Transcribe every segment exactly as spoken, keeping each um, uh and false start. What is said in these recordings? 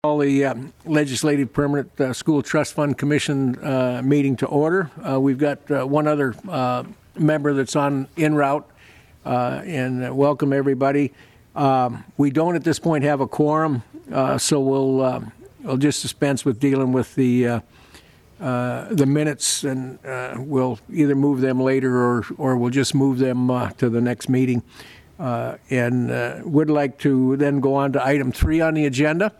Call the uh, Legislative Permanent uh, School Trust Fund Commission uh, meeting to order. Uh, we've got uh, one other uh, member that's on en route, uh, and uh, welcome everybody. Um, we don't at this point have a quorum, uh, so we'll uh, we'll just dispense with dealing with the uh, uh, the minutes, and uh, we'll either move them later or or we'll just move them uh, to the next meeting. Uh, and uh, would like to then go on to item three on the agenda.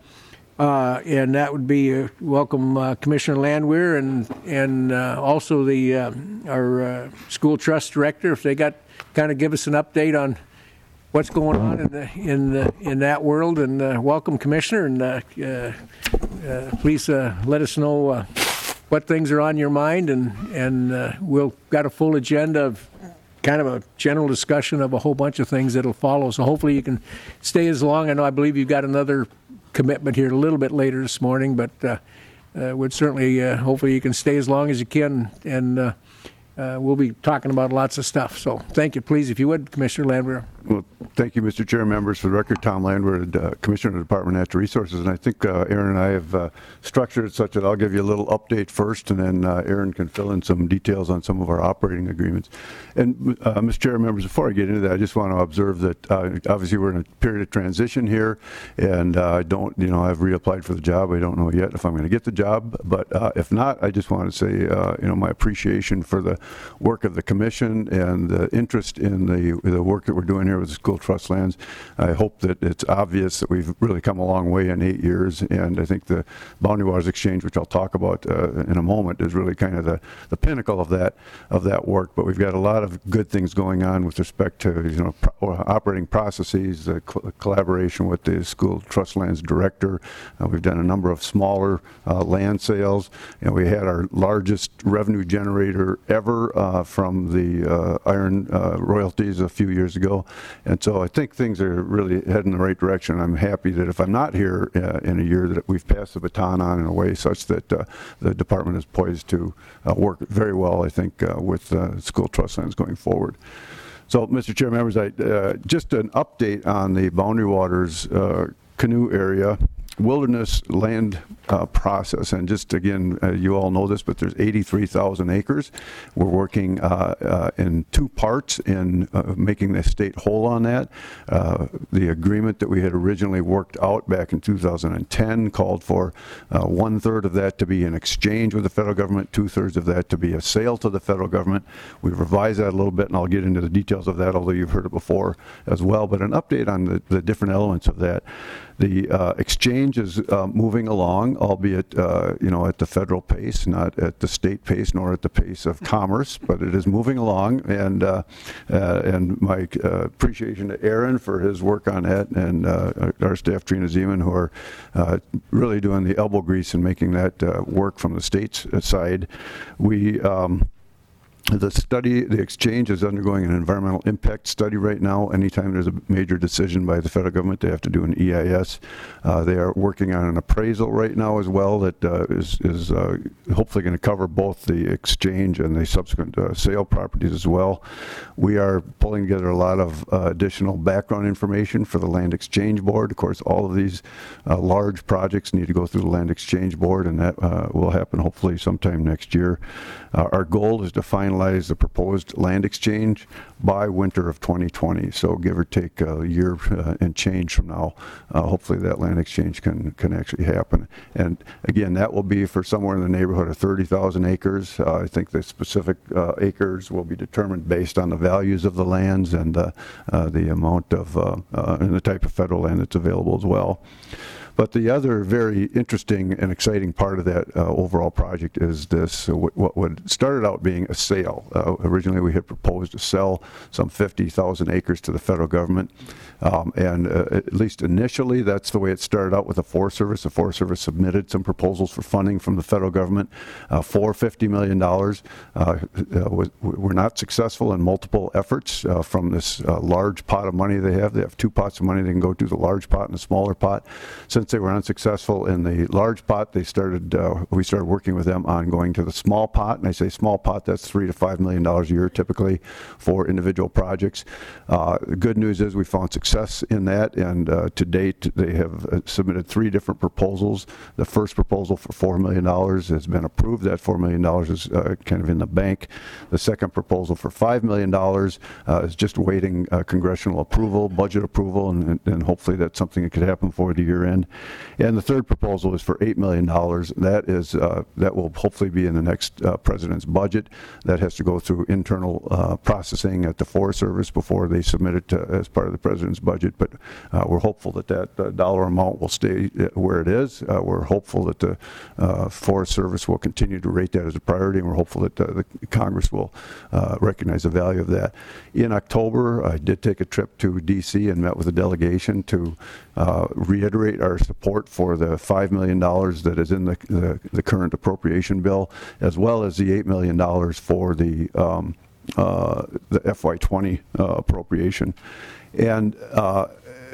Uh, and that would be uh, welcome uh, Commissioner Landwehr and and uh, also the uh, our uh, school trust director, if they got kind of give us an update on what's going on in the in the, in that world. And uh, welcome, Commissioner, and uh, uh, uh, please uh, let us know uh, what things are on your mind, and and uh, we'll got a full agenda of kind of a general discussion of a whole bunch of things that'll follow. So hopefully you can stay as long. I know I believe you've got another commitment here a little bit later this morning, but uh, uh, would certainly, uh, hopefully you can stay as long as you can, and uh, uh, we'll be talking about lots of stuff. So thank you, please, if you would, Commissioner Landwehr. Well, thank you, Mister Chair, members. For the record, Tom Landwehr, uh, Commissioner of the Department of Natural Resources, and I think uh, Aaron and I have uh, structured it such that I'll give you a little update first, and then uh, Aaron can fill in some details on some of our operating agreements. And uh, Mister Chair, members, before I get into that, I just want to observe that uh, obviously we're in a period of transition here, and uh, I don't, you know, I've reapplied for the job. I don't know yet if I'm going to get the job, but uh, if not, I just want to say, uh, you know, my appreciation for the work of the Commission and the interest in the the work that we're doing here with the school trust lands. I hope that it's obvious that we've really come a long way in eight years, and I think the Boundary Waters Exchange, which I'll talk about uh, in a moment, is really kind of the, the pinnacle of that of that work. But we've got a lot of good things going on with respect to, you know, pro- operating processes, the cl- collaboration with the school trust lands director. Uh, we've done a number of smaller uh, land sales, and we had our largest revenue generator ever uh, from the uh, iron uh, royalties a few years ago. And so I think things are really heading in the right direction. I'm happy that if I'm not here uh, in a year, that we've passed the baton on in a way such that uh, the department is poised to uh, work very well, I think, uh, with uh, school trust lands going forward. So, Mister Chair, members, I, uh, just an update on the Boundary Waters uh, canoe area wilderness land uh, process. And just again, uh, you all know this, but there's eighty-three thousand acres. We're working uh, uh, in two parts in uh, making the state whole on that. Uh, the agreement that we had originally worked out back in two thousand ten called for uh, one third of that to be an exchange with the federal government, two thirds of that to be a sale to the federal government. We've revised that a little bit, and I'll get into the details of that, although you've heard it before as well. But an update on the, the different elements of that. The uh, exchange is uh, moving along, albeit uh, you know, at the federal pace, not at the state pace, nor at the pace of commerce, but it is moving along. And uh, uh, and my uh, appreciation to Aaron for his work on that, and uh, our staff, Trina Zeman, who are uh, really doing the elbow grease and making that uh, work from the state's side. We. Um, The study, the exchange is undergoing an environmental impact study right now. Anytime there's a major decision by the federal government, they have to do an E I S. Uh, they are working on an appraisal right now as well that uh, is, is uh, hopefully going to cover both the exchange and the subsequent uh, sale properties as well. We are pulling together a lot of uh, additional background information for the Land Exchange Board. Of course, all of these uh, large projects need to go through the Land Exchange Board, and that uh, will happen hopefully sometime next year. Uh, our goal is to finalize the proposed land exchange by winter of twenty twenty. So give or take a year uh, and change from now, uh, hopefully that land exchange can can actually happen. And again, that will be for somewhere in the neighborhood of thirty thousand acres. Uh, I think the specific uh, acres will be determined based on the values of the lands and uh, uh, the amount of uh, uh, and the type of federal land that's available as well. But the other very interesting and exciting part of that uh, overall project is this, uh, what would started out being a sale. Uh, originally, we had proposed to sell some fifty thousand acres to the federal government. Um, and uh, at least initially, that's the way it started out with the Forest Service. The Forest Service submitted some proposals for funding from the federal government uh, for fifty million dollars. Uh, uh, was, were not successful in multiple efforts uh, from this uh, large pot of money they have. They have two pots of money they can go to, the large pot and the smaller pot. Since say we're unsuccessful in the large pot. They started, uh, we started working with them on going to the small pot, and I say small pot, that's three to five million dollars a year typically for individual projects. Uh, the good news is we found success in that, and uh, to date they have submitted three different proposals. The first proposal for four million dollars has been approved. That four million dollars is uh, kind of in the bank. The second proposal for five million dollars uh, is just waiting uh, congressional approval, budget approval, and, and hopefully that's something that could happen before the year end. And the third proposal is for eight million dollars. That is uh, that will hopefully be in the next uh, president's budget. That has to go through internal uh, processing at the Forest Service before they submit it to, as part of the president's budget. But uh, we're hopeful that that uh, dollar amount will stay where it is. Uh, we're hopeful that the uh, Forest Service will continue to rate that as a priority, and we're hopeful that uh, the Congress will uh, recognize the value of that. In October, I did take a trip to D C and met with a delegation to uh, reiterate our support for the five million dollars that is in the, the, the current appropriation bill, as well as the eight million dollars for the, um, uh, the F Y twenty uh, appropriation. And uh,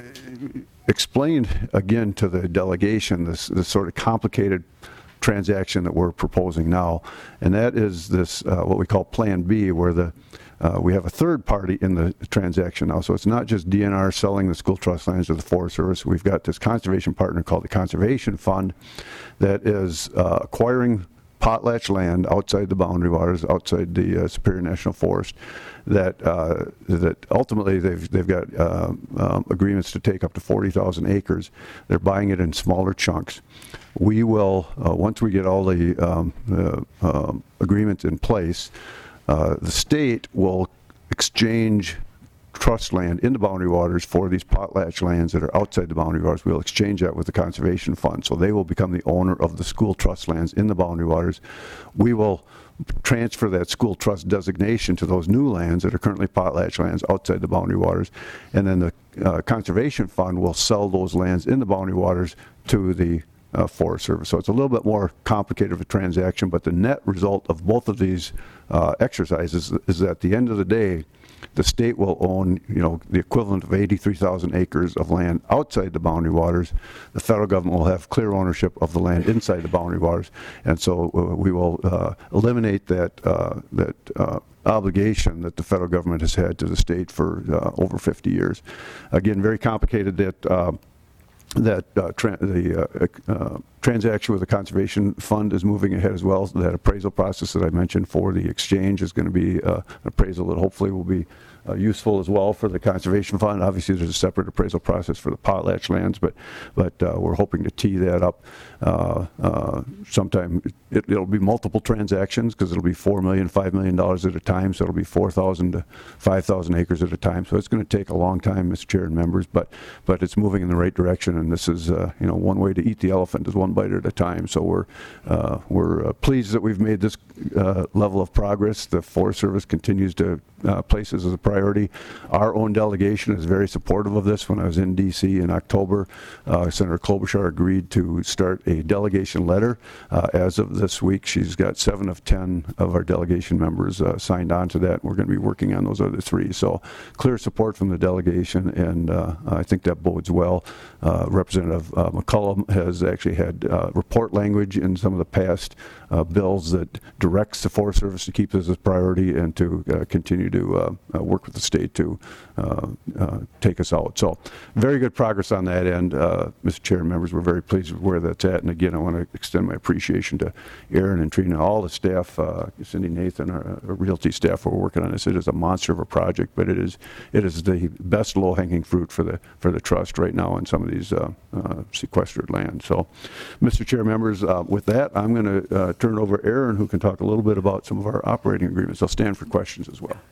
explained again to the delegation this, this sort of complicated transaction that we're proposing now, and that is this uh, what we call Plan B, where the uh, we have a third party in the transaction now. So it's not just D N R selling the school trust lands to the Forest Service. We've got this conservation partner called the Conservation Fund that is uh, acquiring potlatch land outside the boundary waters, outside the uh, Superior National Forest, that uh, that ultimately they've they've got uh, um, agreements to take up to forty thousand acres. They're buying it in smaller chunks. We will, uh, once we get all the um, uh, um, agreements in place, uh, the state will exchange trust land in the boundary waters for these potlatch lands that are outside the boundary waters. We'll exchange that with the Conservation Fund. So they will become the owner of the school trust lands in the boundary waters. We will transfer that school trust designation to those new lands that are currently potlatch lands outside the boundary waters. And then the uh, Conservation Fund will sell those lands in the boundary waters to the Uh, Forest Service. So it's a little bit more complicated of a transaction, but the net result of both of these uh, exercises is that at the end of the day, the state will own, you know, the equivalent of eighty-three thousand acres of land outside the boundary waters. The federal government will have clear ownership of the land inside the boundary waters, and so uh, we will uh, eliminate that uh, that uh, obligation that the federal government has had to the state for uh, over fifty years. Again, very complicated. That. Uh, that uh, tra the uh, uh, transaction with the Conservation Fund is moving ahead as well. That appraisal process that I mentioned for the exchange is going to be uh, an appraisal that hopefully will be uh, useful as well for the Conservation Fund. Obviously, there's a separate appraisal process for the potlatch lands, but but uh, we're hoping to tee that up uh, uh, sometime. It, it'll be multiple transactions because it'll be four million, five million dollars at a time. So it'll be four thousand to five thousand acres at a time. So it's going to take a long time, Mister Chair and members, but but it's moving in the right direction. And this is uh, you know one way to eat the elephant is one bite at a time. So we're uh, we're uh, pleased that we've made this uh, level of progress. The Forest Service continues to uh, place this as a priority. Our own delegation is very supportive of this. When I was in D C in October, uh, Senator Klobuchar agreed to start a delegation letter. Uh, as of this week, she's got seven of ten of our delegation members uh, signed on to that. We're going to be working on those other three. So clear support from the delegation, and uh, I think that bodes well. Uh, Representative uh, McCollum has actually had uh, report language in some of the past uh, bills that directs the Forest Service to keep this as a priority and to uh, continue to uh, uh, work with the state to uh, uh, take us out. So very good progress on that end. Uh, Mister Chair and members, we're very pleased with where that's at. And again, I want to extend my appreciation to Aaron and Trina, all the staff, uh, Cindy Nathan, our, our realty staff who are working on this. It is a monster of a project, but it is it is the best low-hanging fruit for the for the trust right now in some of these uh, uh, sequestered land. So, Mister Chair, members, uh, with that, I'm going to uh, turn it over to Aaron, who can talk a little bit about some of our operating agreements. I'll stand for questions as well.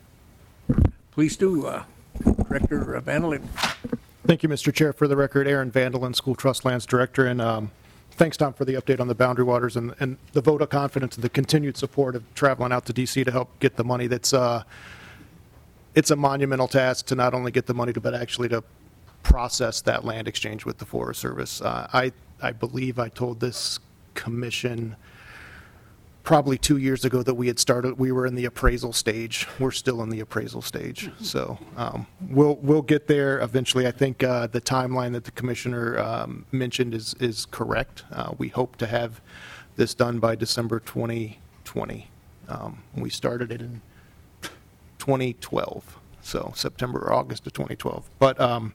Please do, uh, Director Vandelin. Thank you, Mister Chair. For the record, Aaron Vandelin, School Trust Lands Director, and um, thanks, Tom, for the update on the boundary waters and, and the vote of confidence and the continued support of traveling out to D C to help get the money. That's uh, it's a monumental task to not only get the money, to, but actually to process that land exchange with the Forest Service. Uh, I I believe I told this commission probably two years ago that we had started. We were in the appraisal stage. We're still in the appraisal stage. So um, we'll we'll get there eventually. I think uh, the timeline that the commissioner um, mentioned is is correct. Uh, we hope to have this done by December twenty twenty. Um, we started it in twenty twelve, so September or August of twenty twelve. But um,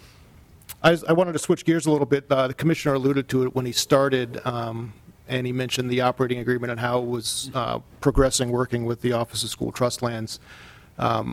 I, I wanted to switch gears a little bit. Uh, the commissioner alluded to it when he started. Um, And he mentioned the operating agreement and how it was uh, progressing working with the Office of School Trust Lands. Um,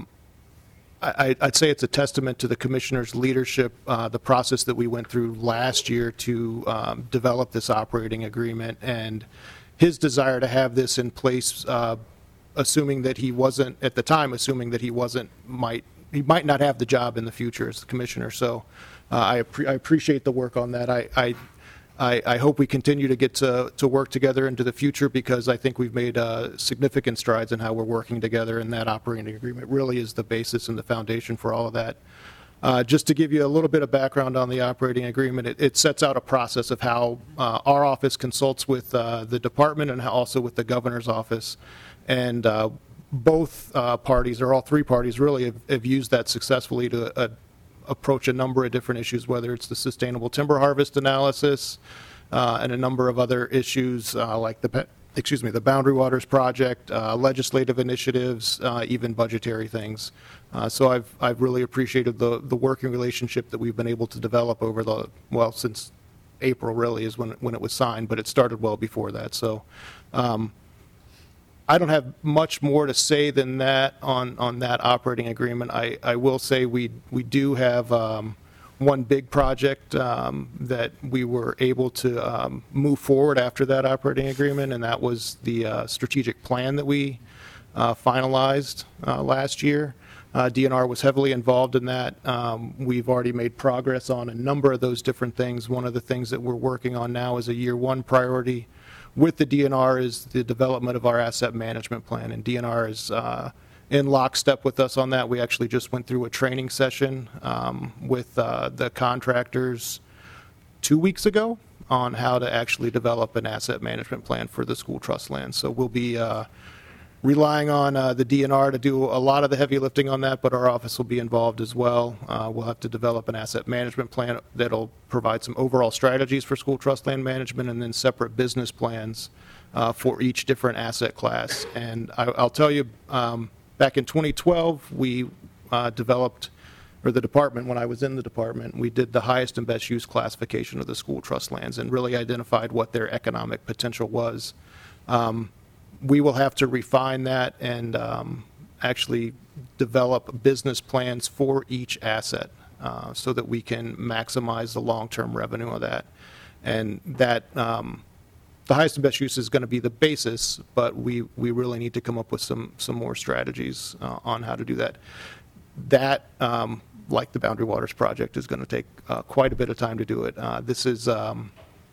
I, I'd say it's a testament to the commissioner's leadership, uh, the process that we went through last year to um, develop this operating agreement, and his desire to have this in place, uh, assuming that he wasn't, at the time, assuming that he wasn't, might, he might not have the job in the future as the commissioner. So uh, I, appre- I appreciate the work on that. I, I I, I hope we continue to get to, to work together into the future, because I think we've made uh, significant strides in how we're working together, and that operating agreement really is the basis and the foundation for all of that. Uh, just to give you a little bit of background on the operating agreement, it, it sets out a process of how uh, our office consults with uh, the department and how also with the governor's office. And uh, both uh, parties, or all three parties really, have, have used that successfully to uh, approach a number of different issues, whether it's the sustainable timber harvest analysis uh, and a number of other issues uh, like the, excuse me, the Boundary Waters project, uh, legislative initiatives, uh, even budgetary things. Uh, so I've I've really appreciated the the working relationship that we've been able to develop over the, well, since April really is when when it was signed, but it started well before that. So. Um, I don't have much more to say than that on, on that operating agreement. I, I will say we we do have um, one big project um, that we were able to um, move forward after that operating agreement, and that was the uh, strategic plan that we uh, finalized uh, last year. Uh, D N R was heavily involved in that. Um, we've already made progress on a number of those different things. One of the things that we're working on now is a year one priority with the D N R is the development of our asset management plan, and D N R is uh, in lockstep with us on that. We actually just went through a training session um, with uh, the contractors two weeks ago on how to actually develop an asset management plan for the school trust land. So we'll be uh, relying on uh, the D N R to do a lot of the heavy lifting on that, but our office will be involved as well. Uh, we'll have to develop an asset management plan that'll provide some overall strategies for school trust land management, and then separate business plans uh, for each different asset class. And I, I'll tell you, um, back in twenty twelve, we uh, developed, or the department, when I was in the department, we did the highest and best use classification of the school trust lands and really identified what their economic potential was. Um, We will have to refine that and um, actually develop business plans for each asset uh, so that we can maximize the long-term revenue of that. And that um, the highest and best use is going to be the basis, but we, we really need to come up with some, some more strategies uh, on how to do that. That, um, like the Boundary Waters project, is going to take uh, quite a bit of time to do it. Uh, this is... Um,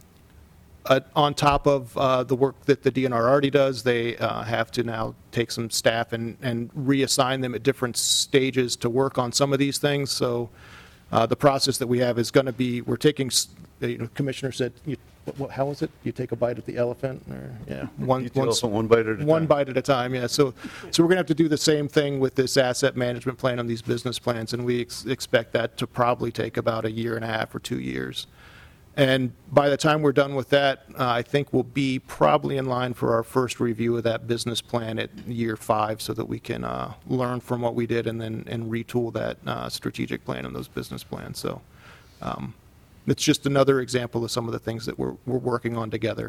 Uh, on top of uh, the work that the D N R already does, they uh, have to now take some staff and, and reassign them at different stages to work on some of these things. So uh, the process that we have is going to be, we're taking, you know, Commissioner said, you, what, how is it? You take a bite at the elephant? Or, yeah, one, one, one bite at a one time. bite at a time, yeah. So, so we're going to have to do the same thing with this asset management plan and these business plans, and we ex- expect that to probably take about a year and a half or two years. And by the time we're done with that, uh, I think we'll be probably in line for our first review of that business plan at year five, so that we can uh, learn from what we did and then and retool that uh, strategic plan and those business plans. So um, it's just another example of some of the things that we're we're working on together.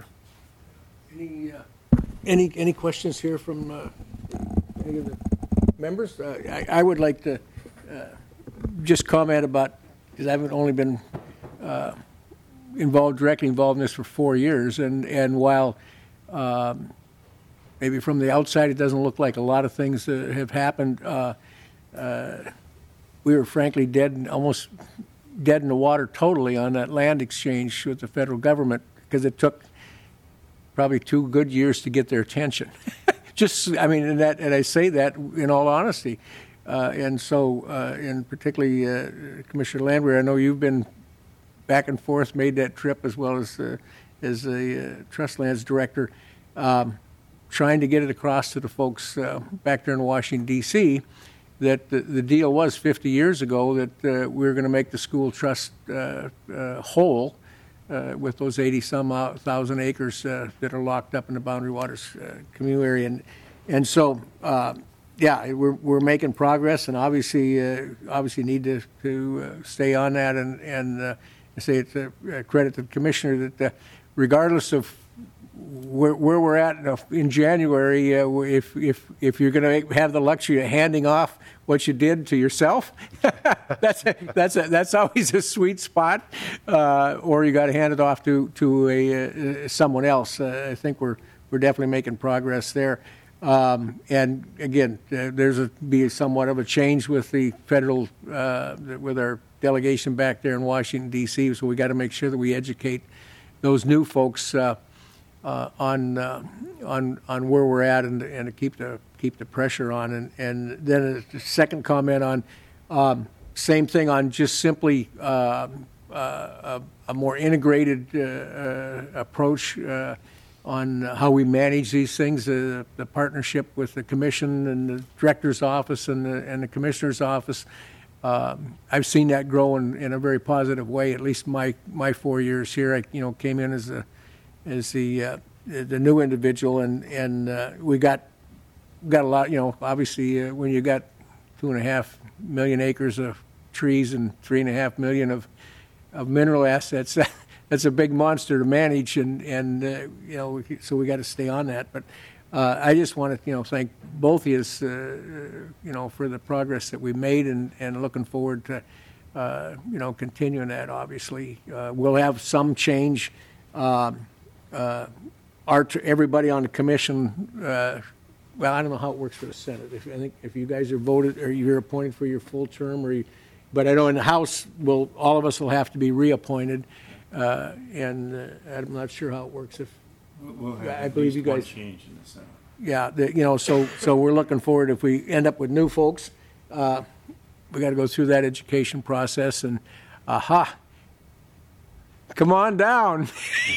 Any uh, any any questions here from uh, any of the members? Uh, I, I would like to uh, just comment about, because I haven't only been Uh, involved, directly involved in this for four years, and, and while um, maybe from the outside it doesn't look like a lot of things that have happened, uh, uh, we were frankly dead, almost dead in the water totally on that land exchange with the federal government, because it took probably two good years to get their attention. Just, I mean, and, that, and I say that in all honesty. Uh, and so, uh, and particularly uh, Commissioner Landwehr, I know you've been back and forth, made that trip, as well as uh, as a uh, trust lands director. Um, trying to get it across to the folks uh, back there in Washington, D C, that the, the deal was fifty years ago that uh, we were going to make the school trust uh, uh, whole uh, with those eighty some thousand acres uh, that are locked up in the Boundary Waters uh, community area. And, and so, uh, yeah, we're, we're making progress, and obviously uh, obviously need to, to uh, stay on that and, and uh, say it's a credit to the commissioner that uh, regardless of where, where we're at in January, uh, if if if you're going to have the luxury of handing off what you did to yourself, that's a, that's a, that's always a sweet spot. Uh, or you got to hand it off to to a uh, someone else. Uh, I think we're we're definitely making progress there. Um, and again, uh, there's a be somewhat of a change with the federal uh, with our delegation back there in Washington D C. So we got to make sure that we educate those new folks. Uh, Uh, on uh, on on where we're at and and to keep the keep the pressure on. And and then a second comment on um, same thing on just simply uh, uh, a, a more integrated uh, uh, approach uh, on how we manage these things. Uh, the partnership with the commission and the director's office and the and the commissioner's office. Uh, I've seen that grow in, in a very positive way. At least my my four years here, I you know came in as a as the uh, the new individual, and and uh, we got got a lot. You know, obviously, uh, when you got two and a half million acres of trees and three and a half million of of mineral assets, that's a big monster to manage, and and uh, you know, we, so we got to stay on that. But uh, I just want to you know thank both of you, uh, you know, for the progress that we made, and and looking forward to uh, you know continuing that. Obviously, uh, we'll have some change. Um, Uh, our everybody on the commission. Uh, well, I don't know how it works for the Senate. If I think if you guys are voted or you're appointed for your full term, or you, but I know in the House, will all of us will have to be reappointed, uh, and uh, I'm not sure how it works. If we'll have I believe you guys one change in the Senate. Yeah, the, you know, so so we're looking forward. If we end up with new folks, uh, we got to go through that education process, and aha, come on down.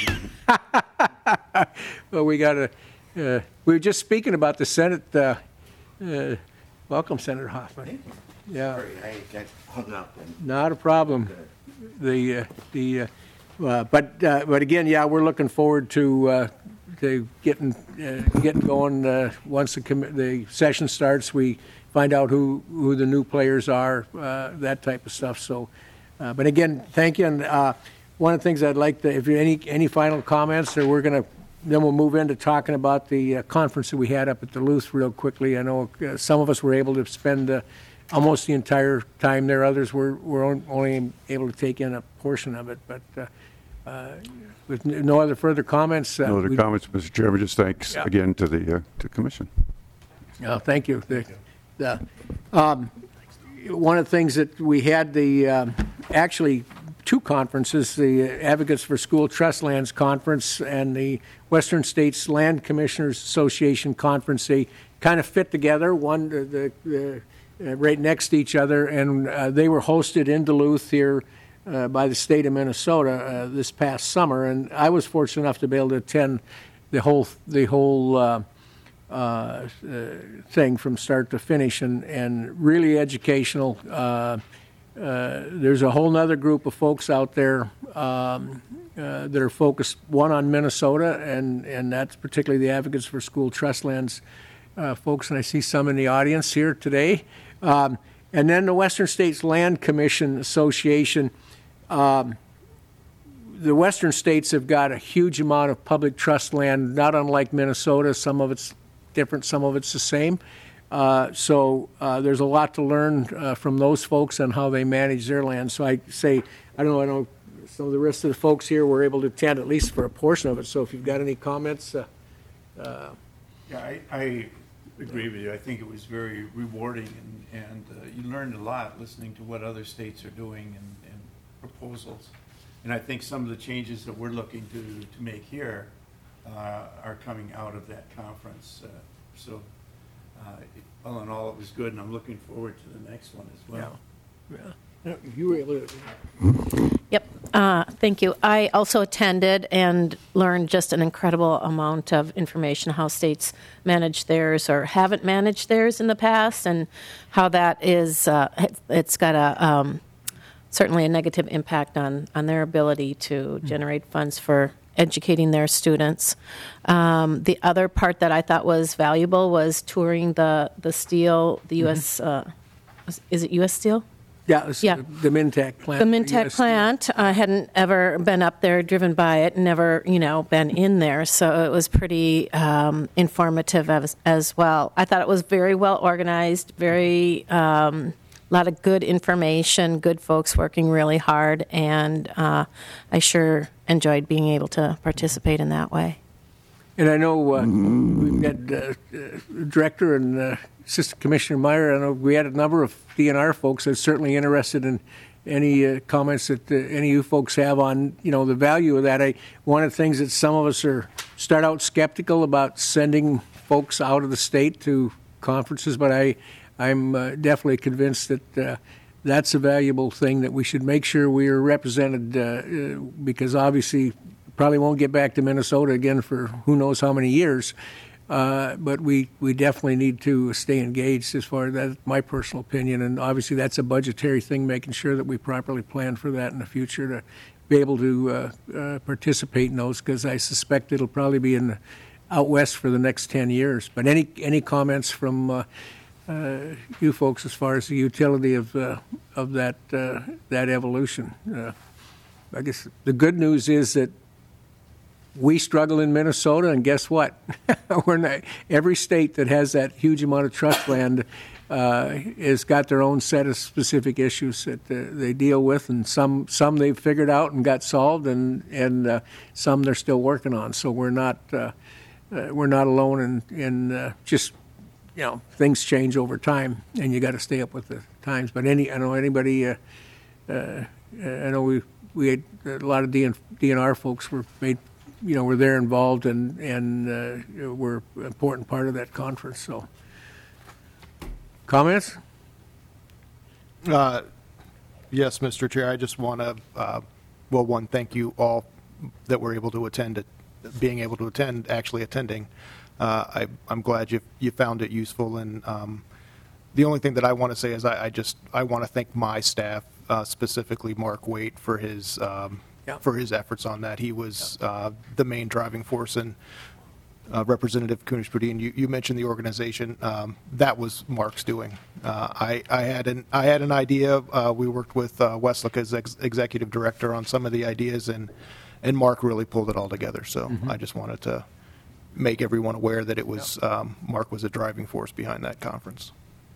Well, we got to. Uh, we were just speaking about the Senate. Uh, uh, welcome, Senator Hoffman. Thank you. Yeah, Sorry, I got hung up. And not a problem. The uh, the uh, uh, but uh, but again, yeah, we're looking forward to uh, to getting uh, getting going. Uh, once the com- the session starts, we find out who who the new players are, uh, that type of stuff. So, uh, but again, thank you. And uh, one of the things I'd like to, if you any any final comments, or we're going to, then we'll move into talking about the uh, conference that we had up at Duluth real quickly. I know uh, some of us were able to spend uh, almost the entire time there. Others were, were only able to take in a portion of it. But uh, uh, with no other further comments. Uh, No other comments, Mister Chairman. Just thanks Yeah. again to the uh, to the commission. Uh, thank you. The, the, um, one of the things that we had the um, actually two conferences, the Advocates for School Trust Lands Conference and the Western States Land Commissioners Association Conference. They kind of fit together, one the, the, uh, right next to each other, and uh, they were hosted in Duluth here uh, by the state of Minnesota uh, this past summer. And I was fortunate enough to be able to attend the whole the whole uh, uh, uh, thing from start to finish, and, and really educational. Uh, Uh, there's a whole other group of folks out there um, uh, that are focused, one on Minnesota, and, and that's particularly the Advocates for School Trust Lands uh, folks, and I see some in the audience here today. Um, and then the Western States Land Commission Association. Um, the Western states have got a huge amount of public trust land, not unlike Minnesota. Some of it's different, some of it's the same. Uh, so uh, there's a lot to learn uh, from those folks on how they manage their land. So I say, I don't know, I know some of the rest of the folks here were able to attend at least for a portion of it. So if you've got any comments. Uh, uh, Yeah, I, I agree with you. I think it was very rewarding, and, and uh, you learned a lot listening to what other states are doing and, and proposals. And I think some of the changes that we're looking to, to make here uh, are coming out of that conference. Uh, so. Uh, all in all, it was good, and I'm looking forward to the next one as well. Yeah. Yeah. You were able to. Yep. Uh, thank you. I also attended and learned just an incredible amount of information how states manage theirs or haven't managed theirs in the past, and how that is uh, it's got a um, certainly a negative impact on on their ability to generate funds for educating their students. Um, the other part that I thought was valuable was touring the the steel, the U S. Uh, is it U S Steel? Yeah, it's Yeah. the Mintech plant. The Mintech U S plant. I hadn't ever been up there, driven by it, never, you know, been in there. So it was pretty um, informative as, as well. I thought it was very well organized, very, um, a lot of good information, good folks working really hard, and uh, I sure enjoyed being able to participate in that way. And I know uh, we've got uh, uh, Director and uh, Assistant Commissioner Meyer. I know we had a number of D N R folks that's certainly interested in any uh, comments that uh, any of you folks have on, you know, the value of that. I, one of the things that some of us are start out skeptical about sending folks out of the state to conferences, but I, I'm uh, definitely convinced that uh, that's a valuable thing that we should make sure we are represented uh, uh, because obviously probably won't get back to Minnesota again for who knows how many years. Uh, but we, we definitely need to stay engaged as far as that's my personal opinion. And obviously that's a budgetary thing, making sure that we properly plan for that in the future to be able to uh, uh, participate in those, because I suspect it'll probably be in the, out west for the next ten years. But any any comments from uh, uh, you folks as far as the utility of uh, of that uh, that evolution? Uh, I guess the good news is that we struggle in Minnesota, and guess what? We're not, every state that has that huge amount of trust land uh, has got their own set of specific issues that uh, they deal with, and some some they've figured out and got solved, and and uh, some they're still working on. So we're not uh, uh, we're not alone in in uh, just you know things change over time, and you got to stay up with the times. But any I know anybody uh, uh, I know we we had a lot of D N R folks were made. You know, we're there involved, and and uh, we're an important part of that conference. So, comments? Uh, yes, Mister Chair. I just want to, uh, well, one, thank you all that were able to attend, it, being able to attend, actually attending. Uh, I, I'm glad you you found it useful, and um, the only thing that I want to say is I, I just I want to thank my staff, uh, specifically Mark Waite, for his. Um, Yeah. for his efforts on that. He was uh, the main driving force, and uh, Representative Kunesh-Podein, you, you mentioned the organization. Um, that was Mark's doing. Uh, I, I had an I had an idea. Uh, we worked with uh, Westlake as ex- executive director on some of the ideas, and and Mark really pulled it all together. So mm-hmm. I just wanted to make everyone aware that it was yeah. um, Mark was a driving force behind that conference.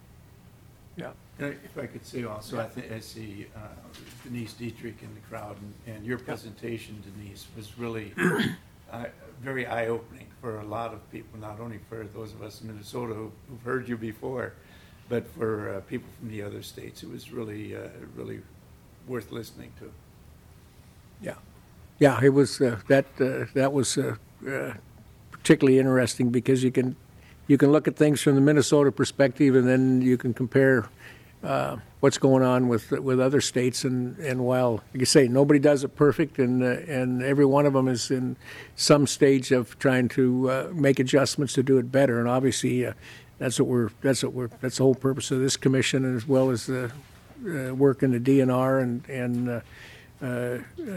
Yeah. If I could say also, I think I see uh, Denise Dietrich in the crowd, and, and your presentation, Denise, was really uh, very eye-opening for a lot of people, not only for those of us in Minnesota who, who've heard you before, but for uh, people from the other states. It was really, uh, really worth listening to. Yeah, yeah, it was uh, that uh, that was uh, uh, particularly interesting because you can you can look at things from the Minnesota perspective, and then you can compare. Uh, what's going on with with other states, and, and while, like you say, nobody does it perfect, and uh, and every one of them is in some stage of trying to uh, make adjustments to do it better, and obviously uh, that's what we're that's what we're that's the whole purpose of this commission, as well as the uh, work in the D N R and and uh, uh, uh,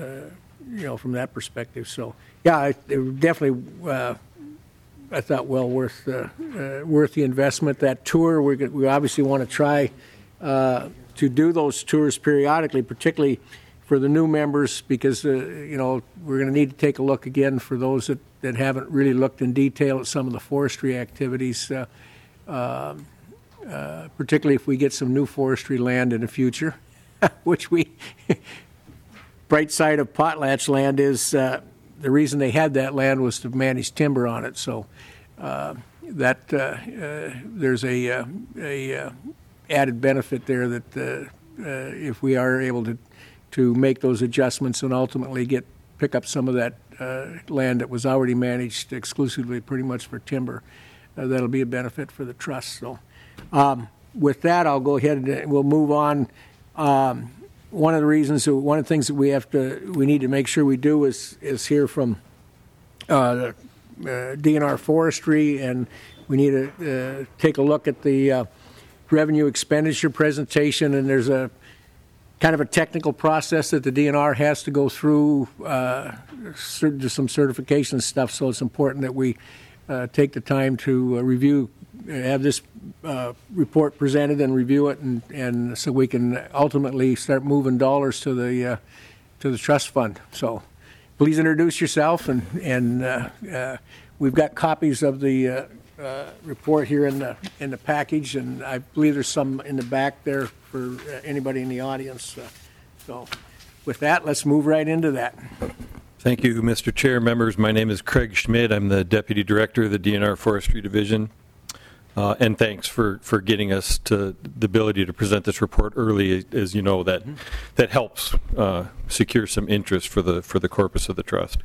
you know from that perspective. So yeah, I, it definitely. Uh, I thought well worth uh, uh, worth the investment. That tour, we we obviously want to try. Uh, to do those tours periodically, particularly for the new members, because uh, you know we're going to need to take a look again for those that, that haven't really looked in detail at some of the forestry activities, uh, uh, uh, particularly if we get some new forestry land in the future, which we bright side of Potlatch land is uh, the reason they had that land was to manage timber on it. So uh, that uh, uh, there's a uh, a uh, added benefit there that uh, uh, if we are able to to make those adjustments and ultimately get pick up some of that uh, land that was already managed exclusively pretty much for timber, uh, that'll be a benefit for the trust. So um, with that, I'll go ahead and we'll move on. Um, one of the reasons, one of the things that we have to, we need to make sure we do is is hear from uh, uh, D N R Forestry, and we need to uh, take a look at the uh, revenue expenditure presentation. And there's a kind of a technical process that the D N R has to go through, uh, cert- some certification stuff. So it's important that we uh, take the time to uh, review, have this uh, report presented and review it, and, and so we can ultimately start moving dollars to the uh, to the trust fund. So please introduce yourself, and and uh, uh, we've got copies of the uh, uh, report here in the in the package, and I believe there's some in the back there for uh, anybody in the audience. Uh, so with that, let's move right into that. Thank you, Mister Chair, members. My name is Craig Schmidt. I'm the Deputy Director of the D N R Forestry Division. Uh, and thanks for, for getting us to the ability to present this report early. As you know, that that helps uh, secure some interest for the for the corpus of the trust.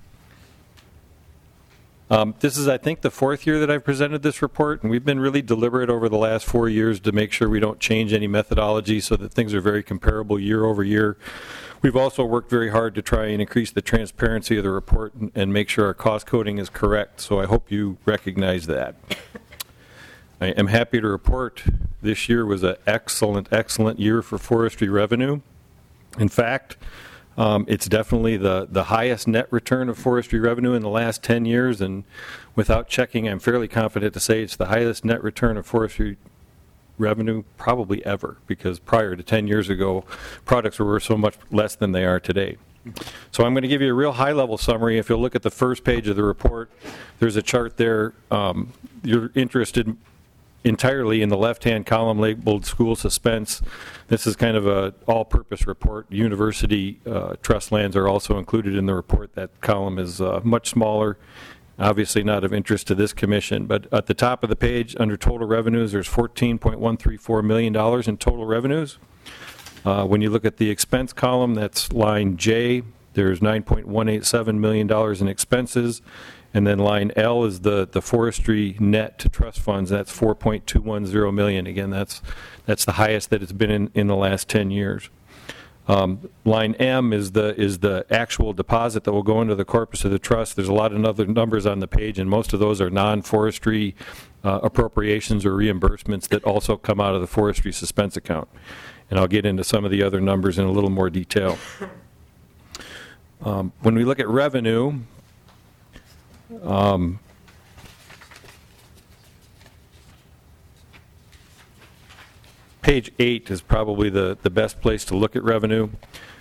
Um, this is, I think, the fourth year that I've presented this report, and we've been really deliberate over the last four years to make sure we don't change any methodology so that things are very comparable year over year. We've also worked very hard to try and increase the transparency of the report and, and make sure our cost coding is correct, so I hope you recognize that. I am happy to report this year was an excellent, excellent year for forestry revenue. In fact, um, it's definitely the, the highest net return of forestry revenue in the last ten years, and without checking, I'm fairly confident to say it's the highest net return of forestry revenue probably ever, because prior to ten years ago, products were worth so much less than they are today. So I'm going to give you a real high-level summary. If you'll look at the first page of the report, there's a chart there. Um, you're interested entirely in the left-hand column labeled school suspense. This is kind of a all-purpose report. University uh, trust lands are also included in the report. That column is uh, much smaller, obviously not of interest to this commission. But at the top of the page, under total revenues, there's fourteen point one three four million dollars in total revenues. Uh, when you look at the expense column, that's line J, there's nine point one eight seven million dollars in expenses. And then line L is the, the forestry net to trust funds. That's four point two one zero million dollars. Again, that's that's the highest that it's been in, in the last ten years. Um, line M is the is the actual deposit that will go into the corpus of the trust. There's a lot of other numbers on the page, and most of those are non-forestry uh, appropriations or reimbursements that also come out of the forestry suspense account. And I'll get into some of the other numbers in a little more detail. Um, when we look at revenue, Um, page eight is probably the, the best place to look at revenue.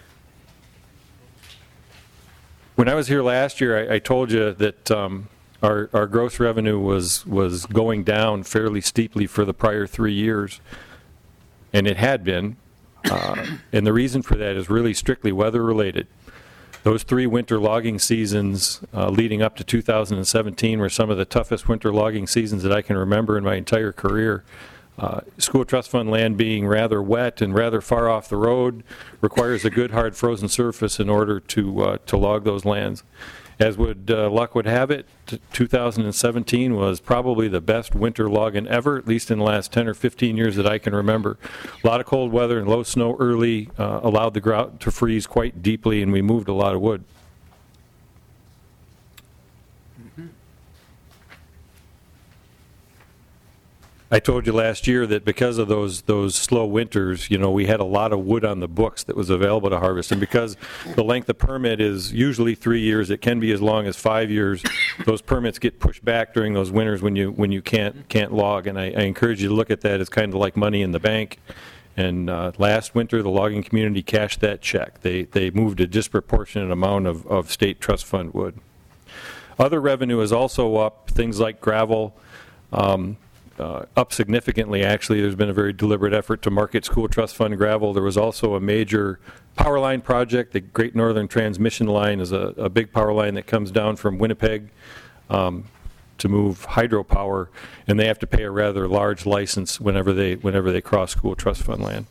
When I was here last year, I, I told you that um, our, our gross revenue was, was going down fairly steeply for the prior three years, and it had been. Uh, and the reason for that is really strictly weather related. Those three winter logging seasons uh, leading up to two thousand seventeen were some of the toughest winter logging seasons that I can remember in my entire career. Uh, school trust fund land being rather wet and rather far off the road requires a good hard frozen surface in order to uh, to log those lands. As would uh, luck would have it, two thousand seventeen was probably the best winter logging ever, at least in the last ten or fifteen years that I can remember. A lot of cold weather and low snow early uh, allowed the ground to freeze quite deeply, and we moved a lot of wood. I told you last year that because of those those slow winters, you know, we had a lot of wood on the books that was available to harvest. And because the length of permit is usually three years, it can be as long as five years. Those permits get pushed back during those winters when you when you can't can't log. And I, I encourage you to look at that as kind of like money in the bank. And uh, last winter, the logging community cashed that check. They they moved a disproportionate amount of, of state trust fund wood. Other revenue is also up. Things like gravel. Um, Uh, up significantly, actually. There's been a very deliberate effort to market school trust fund gravel. There was also a major power line project. The Great Northern Transmission Line is a, a big power line that comes down from Winnipeg um, to move hydropower, and they have to pay a rather large license whenever they whenever they cross school trust fund land.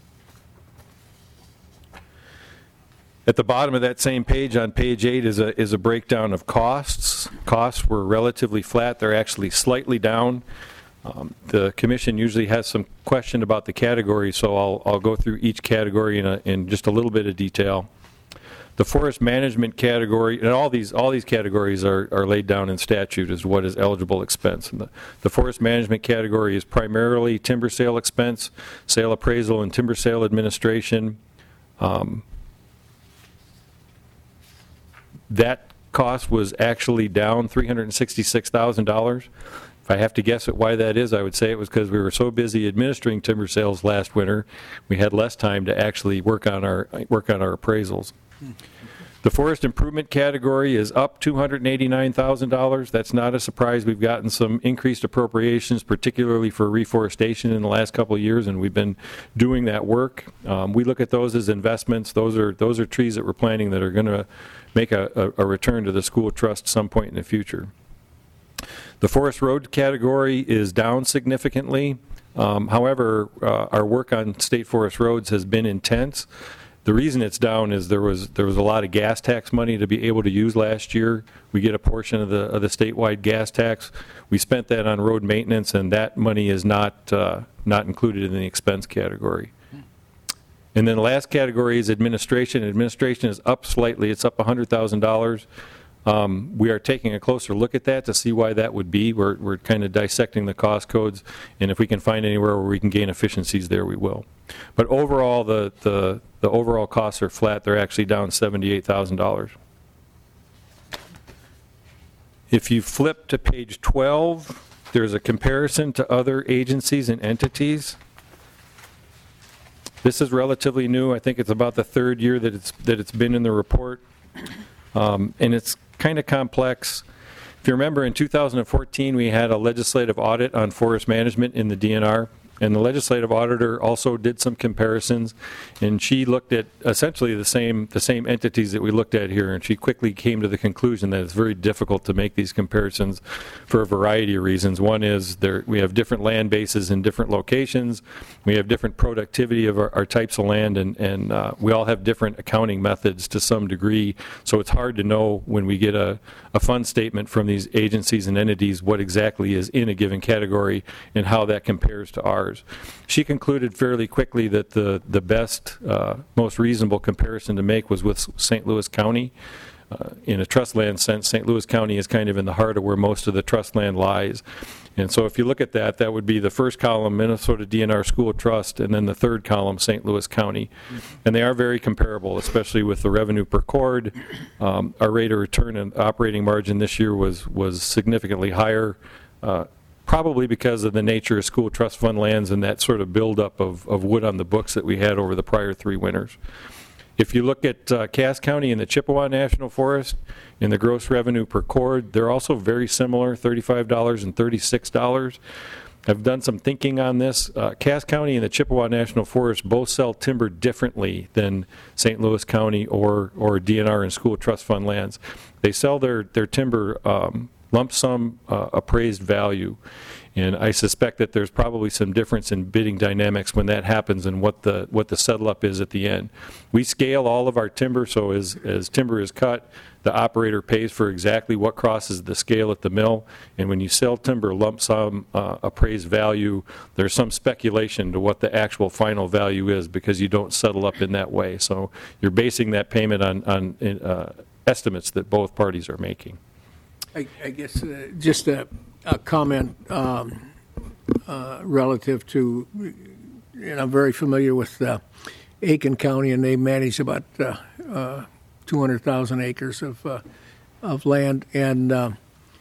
At the bottom of that same page, on page eight, is a is a breakdown of costs. Costs were relatively flat. They're actually slightly down. Um, the commission usually has some question about the category, so I'll, I'll go through each category in, a, in just a little bit of detail. The forest management category, and all these all these categories are, are laid down in statute as what is eligible expense. And the, the forest management category is primarily timber sale expense, sale appraisal, and timber sale administration. Um, that cost was actually down three hundred sixty-six thousand dollars. If I have to guess at why that is, I would say it was because we were so busy administering timber sales last winter, we had less time to actually work on our work on our appraisals. The forest improvement category is up two hundred eighty-nine thousand dollars. That's not a surprise. We've gotten some increased appropriations, particularly for reforestation in the last couple of years, and we've been doing that work. Um, we look at those as investments. Those are those are trees that we're planting that are going to make a, a, a return to the school trust some point in the future. The forest road category is down significantly. Um, however, uh, our work on state forest roads has been intense. The reason it's down is there was there was a lot of gas tax money to be able to use last year. We get a portion of the of the statewide gas tax. We spent that on road maintenance, and that money is not uh, not included in the expense category. And then the last category is administration. Administration is up slightly. It's up one hundred thousand dollars. Um, we are taking a closer look at that to see why that would be. We're, we're kind of dissecting the cost codes, and if we can find anywhere where we can gain efficiencies there, we will. But overall, the, the, the overall costs are flat. They're actually down seventy-eight thousand dollars. If you flip to page twelve, there's a comparison to other agencies and entities. This is relatively new. I think it's about the third year that it's, that it's been in the report. Um, and it's kind of complex. If you remember, in two thousand fourteen, we had a legislative audit on forest management in the D N R, and the legislative auditor also did some comparisons, and she looked at essentially the same the same entities that we looked at here, and she quickly came to the conclusion that it's very difficult to make these comparisons for a variety of reasons. One is there we have different land bases in different locations, we have different productivity of our, our types of land, and, and uh, we all have different accounting methods to some degree, so it's hard to know when we get a, a fund statement from these agencies and entities what exactly is in a given category and how that compares to ours. She concluded fairly quickly that the, the best, uh, most reasonable comparison to make was with Saint Louis County. Uh, in a trust land sense, Saint Louis County is kind of in the heart of where most of the trust land lies. And so if you look at that, that would be the first column, Minnesota D N R School Trust, and then the third column, Saint Louis County. And they are very comparable, especially with the revenue per cord. Um, our rate of return and operating margin this year was, was significantly higher. Uh, Probably because of the nature of school trust fund lands and that sort of buildup of, of wood on the books that we had over the prior three winters. If you look at uh, Cass County and the Chippewa National Forest, in the gross revenue per cord, they're also very similar, thirty-five dollars and thirty-six dollars. I've done some thinking on this. Uh, Cass County and the Chippewa National Forest both sell timber differently than Saint Louis County or, or D N R and school trust fund lands. They sell their, their timber um, lump sum uh, appraised value, and I suspect that there's probably some difference in bidding dynamics when that happens and what the what the settle up is at the end. We scale all of our timber, so as as timber is cut, the operator pays for exactly what crosses the scale at the mill, and when you sell timber lump sum uh, appraised value, there's some speculation to what the actual final value is because you don't settle up in that way. So you're basing that payment on on uh, estimates that both parties are making. I, I guess uh, just a, a comment um, uh, relative to, and I'm very familiar with uh, Aiken County, and they manage about uh, uh, two hundred thousand acres of uh, of land, and uh,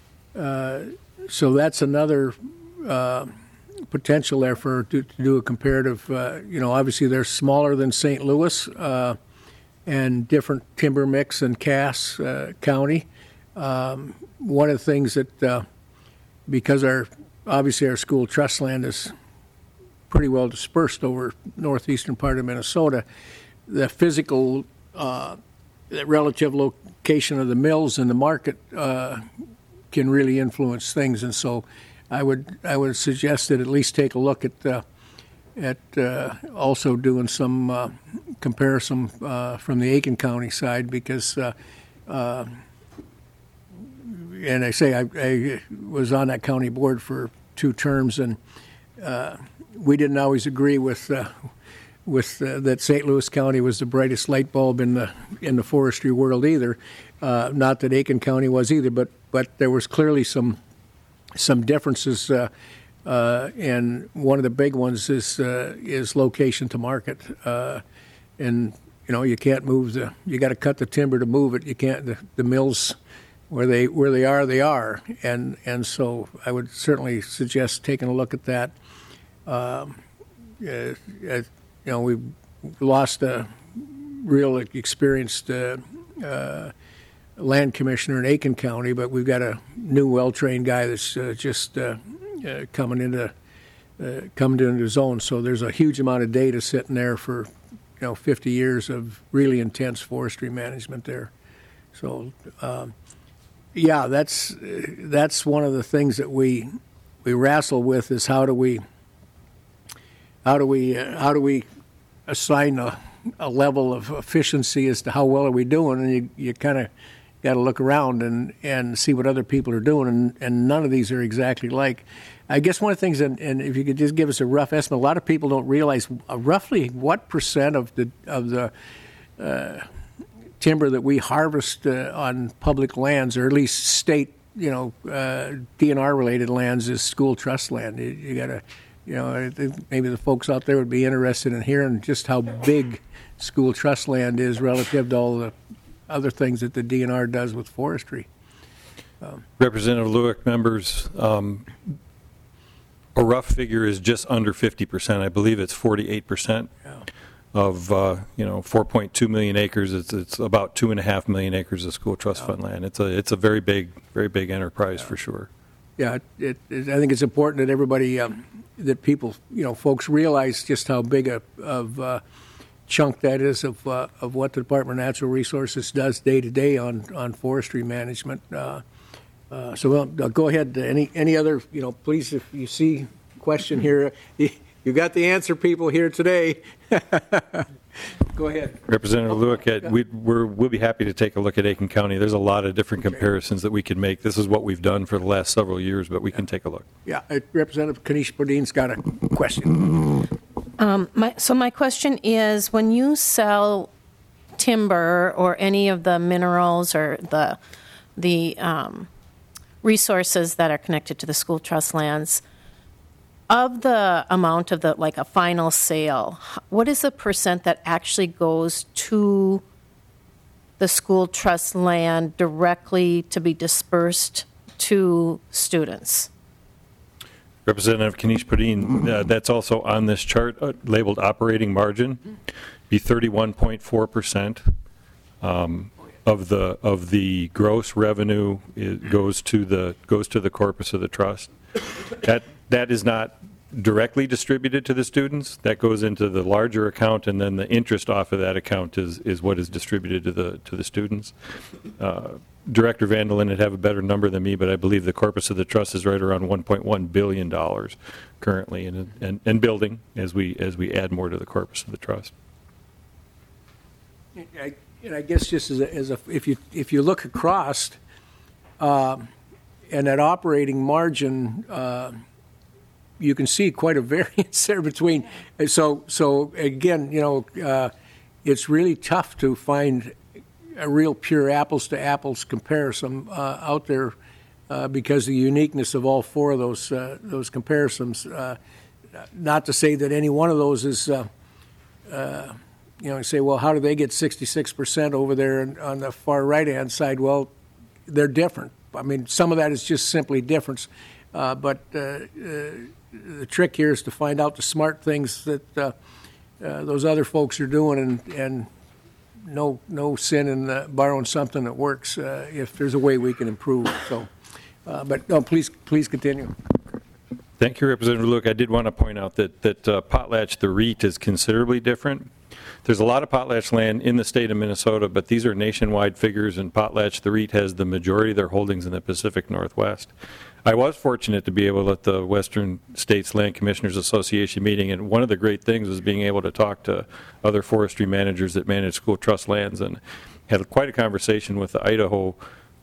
uh, so that's another uh, potential there for to, to do a comparative. Uh, you know, obviously they're smaller than Saint Louis uh, and different timber mix than Cass uh, County. Um, one of the things that, uh, because our obviously our school trust land is pretty well dispersed over northeastern part of Minnesota, the physical, uh, the relative location of the mills and the market uh, can really influence things. And so, I would I would suggest that at least take a look at uh, at uh, also doing some uh, comparison uh, from the Aiken County side because. Uh, uh, And I say I, I was on that county board for two terms, and uh, we didn't always agree with uh, with uh, that Saint Louis County was the brightest light bulb in the in the forestry world either. Uh, not that Aiken County was either, but but there was clearly some some differences. Uh, Uh, and one of the big ones is uh, is location to market, uh, and you know you can't move the you got to cut the timber to move it. You can't the, the mills where they where they are they are, and and so I would certainly suggest taking a look at that. Um, uh, uh, you know we've lost a real experienced uh, uh, land commissioner in Aiken County, but we've got a new well-trained guy that's uh, just. Uh, Uh, coming into uh, coming into his own. So there's a huge amount of data sitting there for you know fifty years of really intense forestry management there. So um, yeah, that's that's one of the things that we we wrestle with is how do we how do we uh, how do we assign a, a level of efficiency as to how well are we doing, and you you kind of got to look around and, and see what other people are doing, and, and none of these are exactly like. I guess one of the things, and, and if you could just give us a rough estimate, a lot of people don't realize uh, roughly what percent of the of the uh, timber that we harvest uh, on public lands, or at least state, you know, uh, D N R related lands, is school trust land. You, you got to, you know, I think maybe the folks out there would be interested in hearing just how big school trust land is relative to all the other things that the D N R does with forestry. Um, Representative Lueck, members, um, a rough figure is just under fifty percent. I believe it's forty-eight percent yeah. of, uh, you know, four point two million acres. It's, it's about two and a half million acres of school trust yeah. fund land. It's a it's a very big, very big enterprise yeah. for sure. Yeah, it, it, it, I think it's important that everybody, um, that people, you know, folks realize just how big a of uh, chunk that is of uh, of what the Department of Natural Resources does day to day on on forestry management. Uh, uh, so well, uh, go ahead. Any any other, you know, please, if you see question here, you, you got the answer, people here today. Go ahead. Representative Lueck, at, we, we're, we'll be happy to take a look at Aiken County. There's a lot of different Okay. comparisons that we can make. This is what we've done for the last several years, but we can take a look. Yeah, uh, Representative Kanish Bodin's got a question. Um, my, so my question is, when you sell timber or any of the minerals or the the um, resources that are connected to the school trust lands, of the amount of the like a final sale, what is the percent that actually goes to the school trust land directly to be dispersed to students? Representative Kanish Padin, uh, that's also on this chart uh, labeled operating margin, be thirty-one point four percent um, of the of the gross revenue it goes to the goes to the corpus of the trust. That that is not directly distributed to the students. That goes into the larger account, and then the interest off of that account is is what is distributed to the to the students. Uh, Director Vandelin would have a better number than me, but I believe the corpus of the trust is right around one point one billion dollars currently, and, and and building as we as we add more to the corpus of the trust. I, and I guess just as a, as a if you if you look across, uh, and that operating margin, uh, you can see quite a variance there between. So so again, you know, uh, it's really tough to find a real pure apples to apples comparison uh, out there uh, because of the uniqueness of all four of those uh, those comparisons. Uh, not to say that any one of those is, uh, uh, you know, you say, well, how do they get sixty-six percent over there on the far right hand side? Well, they're different. I mean, some of that is just simply difference. Uh, but uh, uh, the trick here is to find out the smart things that uh, uh, those other folks are doing, and and no no sin in uh, borrowing something that works uh, if there's a way we can improve. So, uh, but no, please please continue. Thank you, Representative Lueck. I did want to point out that that uh, Potlatch, the REIT, is considerably different. There's a lot of potlatch land in the state of Minnesota, but these are nationwide figures, and Potlatch, the REIT, has the majority of their holdings in the Pacific Northwest. I was fortunate to be able at the Western States Land Commissioners Association meeting, and one of the great things was being able to talk to other forestry managers that manage school trust lands, and had quite a conversation with the Idaho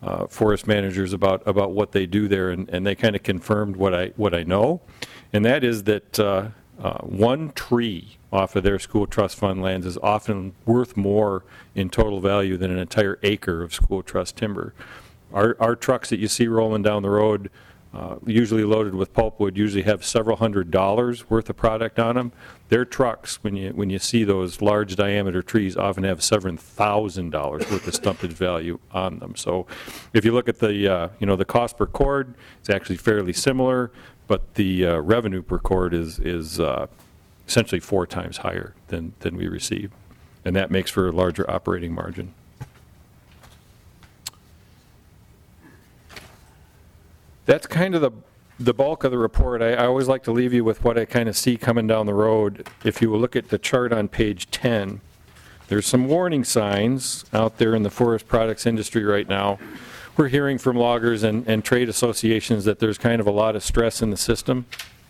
uh, forest managers about, about what they do there, and, and they kind of confirmed what I, what I know, and that is that uh, uh, one tree off of their school trust fund lands is often worth more in total value than an entire acre of school trust timber. Our, our trucks that you see rolling down the road, uh, usually loaded with pulpwood, usually have several hundred dollars worth of product on them. Their trucks, when you when you see those large diameter trees, often have seven thousand dollars worth of stumpage value on them. So, if you look at the uh, you know the cost per cord, it's actually fairly similar, but the uh, revenue per cord is is uh, essentially four times higher than than we receive, and that makes for a larger operating margin. That's kind of the the bulk of the report. I, I always like to leave you with what I kind of see coming down the road. If you will look at the chart on page ten, there's some warning signs out there in the forest products industry right now. We're hearing from loggers and, and trade associations that there's kind of a lot of stress in the system.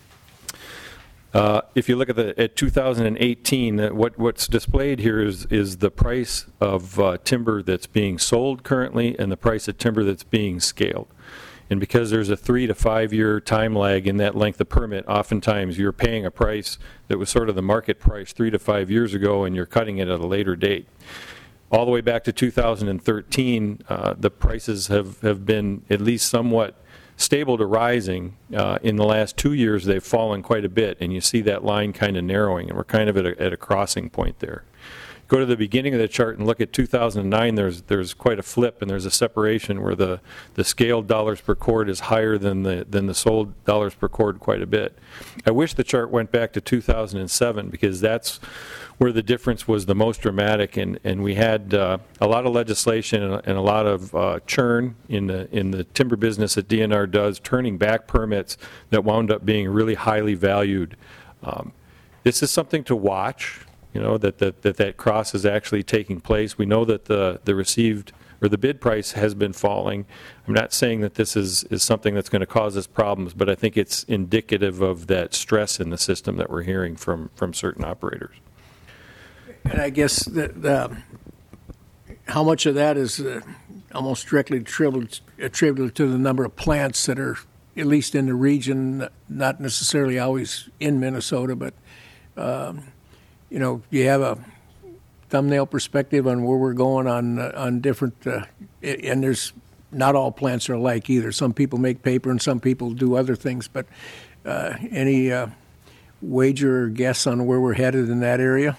Uh, if you look at the at two thousand eighteen, uh, what what's displayed here is is the price of uh, timber that's being sold currently and the price of timber that's being scaled. And because there's a three to five year time lag in that length of permit, oftentimes you're paying a price that was sort of the market price three to five years ago, and you're cutting it at a later date. All the way back to two thousand thirteen, uh, the prices have, have been at least somewhat stable to rising. Uh, in the last two years, they've fallen quite a bit, and you see that line kind of narrowing, and we're kind of at a, at a crossing point there. Go to the beginning of the chart and look at two thousand nine, there's there's quite a flip, and there's a separation where the, the scaled dollars per cord is higher than the than the sold dollars per cord quite a bit. I wish the chart went back to two thousand seven, because that's where the difference was the most dramatic, and, and we had uh, a lot of legislation and, and a lot of uh, churn in the in the timber business that D N R does, turning back permits that wound up being really highly valued. Um, this is something to watch. You know, that, that that that cross is actually taking place. We know that the the received or the bid price has been falling. I'm not saying that this is, is something that's going to cause us problems, but I think it's indicative of that stress in the system that we're hearing from, from certain operators. And I guess that uh, how much of that is uh, almost directly attributable, attributable to the number of plants that are, at least in the region, not necessarily always in Minnesota, but um, you know, you have a thumbnail perspective on where we're going on uh, on different, uh, and there's not all plants are alike either. Some people make paper and some people do other things. But uh, any uh, wager or guess on where we're headed in that area?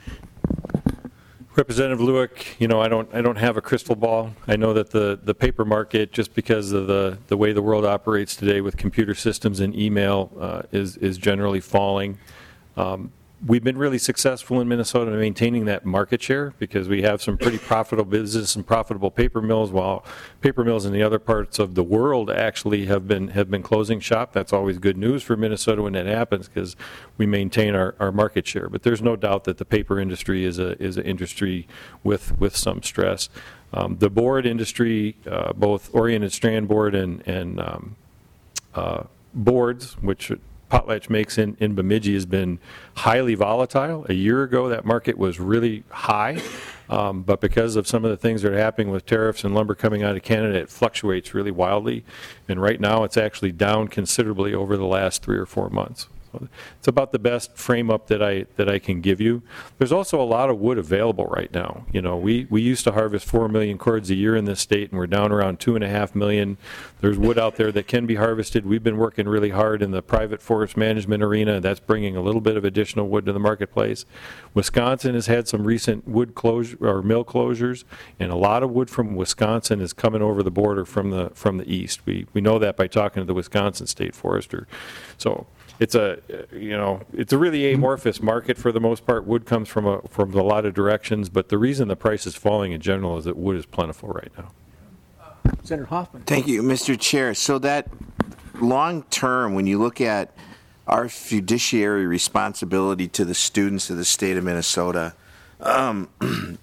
Representative Lueck, you know, I don't I don't have a crystal ball. I know that the, the paper market, just because of the, the way the world operates today with computer systems and email, uh, is is generally falling. Um, We've been really successful in Minnesota in maintaining that market share, because we have some pretty profitable business and profitable paper mills, while paper mills in the other parts of the world actually have been have been closing shop. That's always good news for Minnesota when that happens, because we maintain our, our market share. But there's no doubt that the paper industry is a is an industry with with some stress. Um, the board industry, uh, both oriented strand board and and um, uh, boards, which Potlatch makes in, in Bemidji, has been highly volatile. A year ago, that market was really high, um, but because of some of the things that are happening with tariffs and lumber coming out of Canada, it fluctuates really wildly. And right now, it's actually down considerably over the last three or four months. So it's about the best frame up that I that I can give you. There's also a lot of wood available right now. You know, we, we used to harvest four million cords a year in this state, and we're down around two and a half million. There's wood out there that can be harvested. We've been working really hard in the private forest management arena. That's bringing a little bit of additional wood to the marketplace. Wisconsin has had some recent wood closure or mill closures, and a lot of wood from Wisconsin is coming over the border from the from the east. We we know that by talking to the Wisconsin State Forester. So it's a you know it's a really amorphous market for the most part. Wood comes from a from a lot of directions, but the reason the price is falling in general is that wood is plentiful right now. Senator Hoffman. Thank you, Mister Chair. So that long term, when you look at our fiduciary responsibility to the students of the state of Minnesota, um,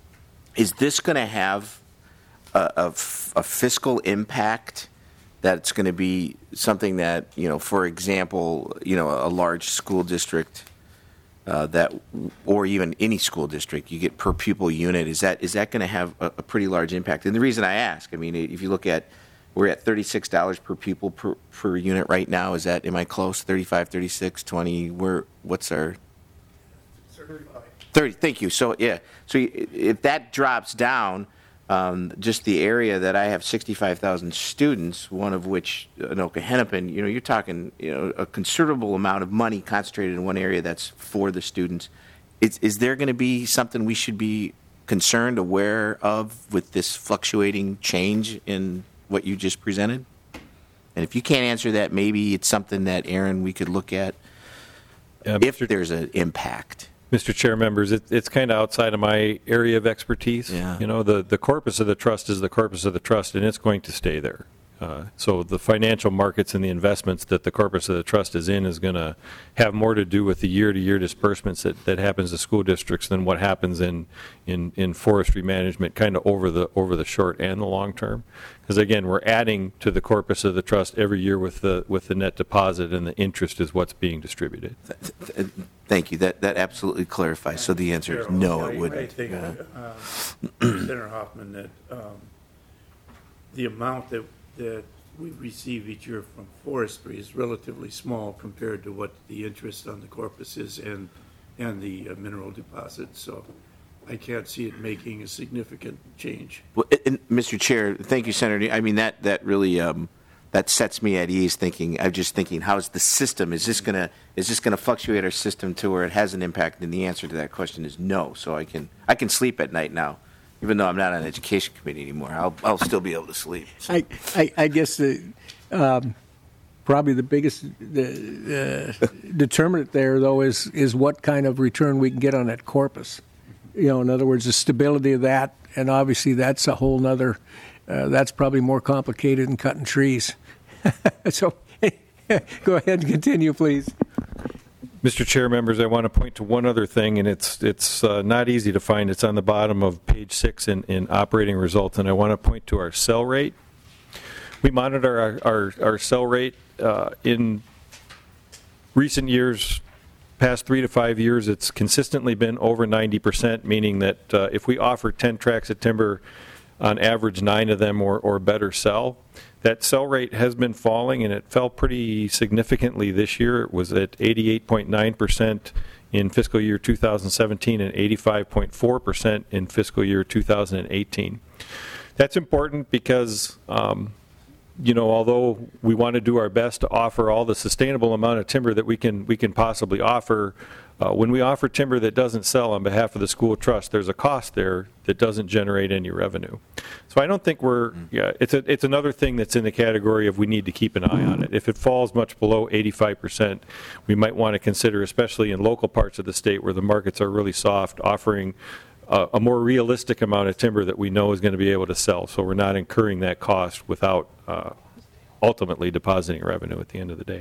is this going to have a, a, a fiscal impact? That it's going to be something that, you know, for example, you know, a large school district uh, that, or even any school district, you get per pupil unit. Is that is that going to have a, a pretty large impact? And the reason I ask, I mean, if you look at, we're at thirty-six dollars per pupil per, per unit right now. Is that, am I close? thirty-five, thirty-six, twenty? Where, what's our? thirty, thank you. So, yeah. So if that drops down, um, just the area that I have sixty-five thousand students, one of which, Anoka Hennepin, you know, you're talking, you know, a considerable amount of money concentrated in one area that's for the students. Is, is there going to be something we should be concerned, aware of with this fluctuating change in what you just presented? And if you can't answer that, maybe it's something that, Aaron, we could look at uh, if there's an impact. Mister Chair, members, it, it's kind of outside of my area of expertise. Yeah. You know, the, the corpus of the trust is the corpus of the trust, and it's going to stay there. Uh, so the financial markets and the investments that the corpus of the trust is in is going to have more to do with the year-to-year disbursements that, that happens to school districts than what happens in, in, in forestry management, kind of over the over the short and the long term. Because again, we're adding to the corpus of the trust every year with the with the net deposit, and the interest is what's being distributed. Thank you. That that absolutely clarifies. So the answer is no, it I- wouldn't. I think, Yeah. uh, Senator Hoffman, that um, the amount that, that we receive each year from forestry is relatively small compared to what the interest on the corpus is and, and the uh, mineral deposits. So I can't see it making a significant change. Well, and, Mister Chair, thank you, Senator. I mean, that that really um, that sets me at ease. Thinking, I'm just thinking, how's the system? Is this gonna is this gonna fluctuate our system to where it has an impact? And the answer to that question is no. So I can I can sleep at night now, even though I'm not on the education committee anymore. I'll I'll still be able to sleep. So. I, I, I guess the, um, probably the biggest the, uh, determinant there, though, is is what kind of return we can get on that corpus. You know, in other words, the stability of that, and obviously that's a whole nother, uh, that's probably more complicated than cutting trees. So go ahead and continue, please. Mister Chair, members, I want to point to one other thing, and it's it's uh, not easy to find. It's on the bottom of page six in, in operating results, and I want to point to our sell rate. We monitor our, our, our sell rate uh, in recent years. Past three to five years, it's consistently been over ninety percent, meaning that uh, if we offer ten tracts of timber, on average nine of them or, or better sell. That sell rate has been falling, and it fell pretty significantly this year. It was at eighty-eight point nine percent in fiscal year two thousand seventeen and eighty-five point four percent in fiscal year two thousand eighteen. That's important because um, you know, although we want to do our best to offer all the sustainable amount of timber that we can we can possibly offer, uh, when we offer timber that doesn't sell on behalf of the school trust, there's a cost there that doesn't generate any revenue. So I don't think we're, yeah, it's a, it's another thing that's in the category of we need to keep an eye on it. If it falls much below eighty-five percent, we might want to consider, especially in local parts of the state where the markets are really soft, offering a, a more realistic amount of timber that we know is going to be able to sell, so we're not incurring that cost without uh, ultimately depositing revenue at the end of the day.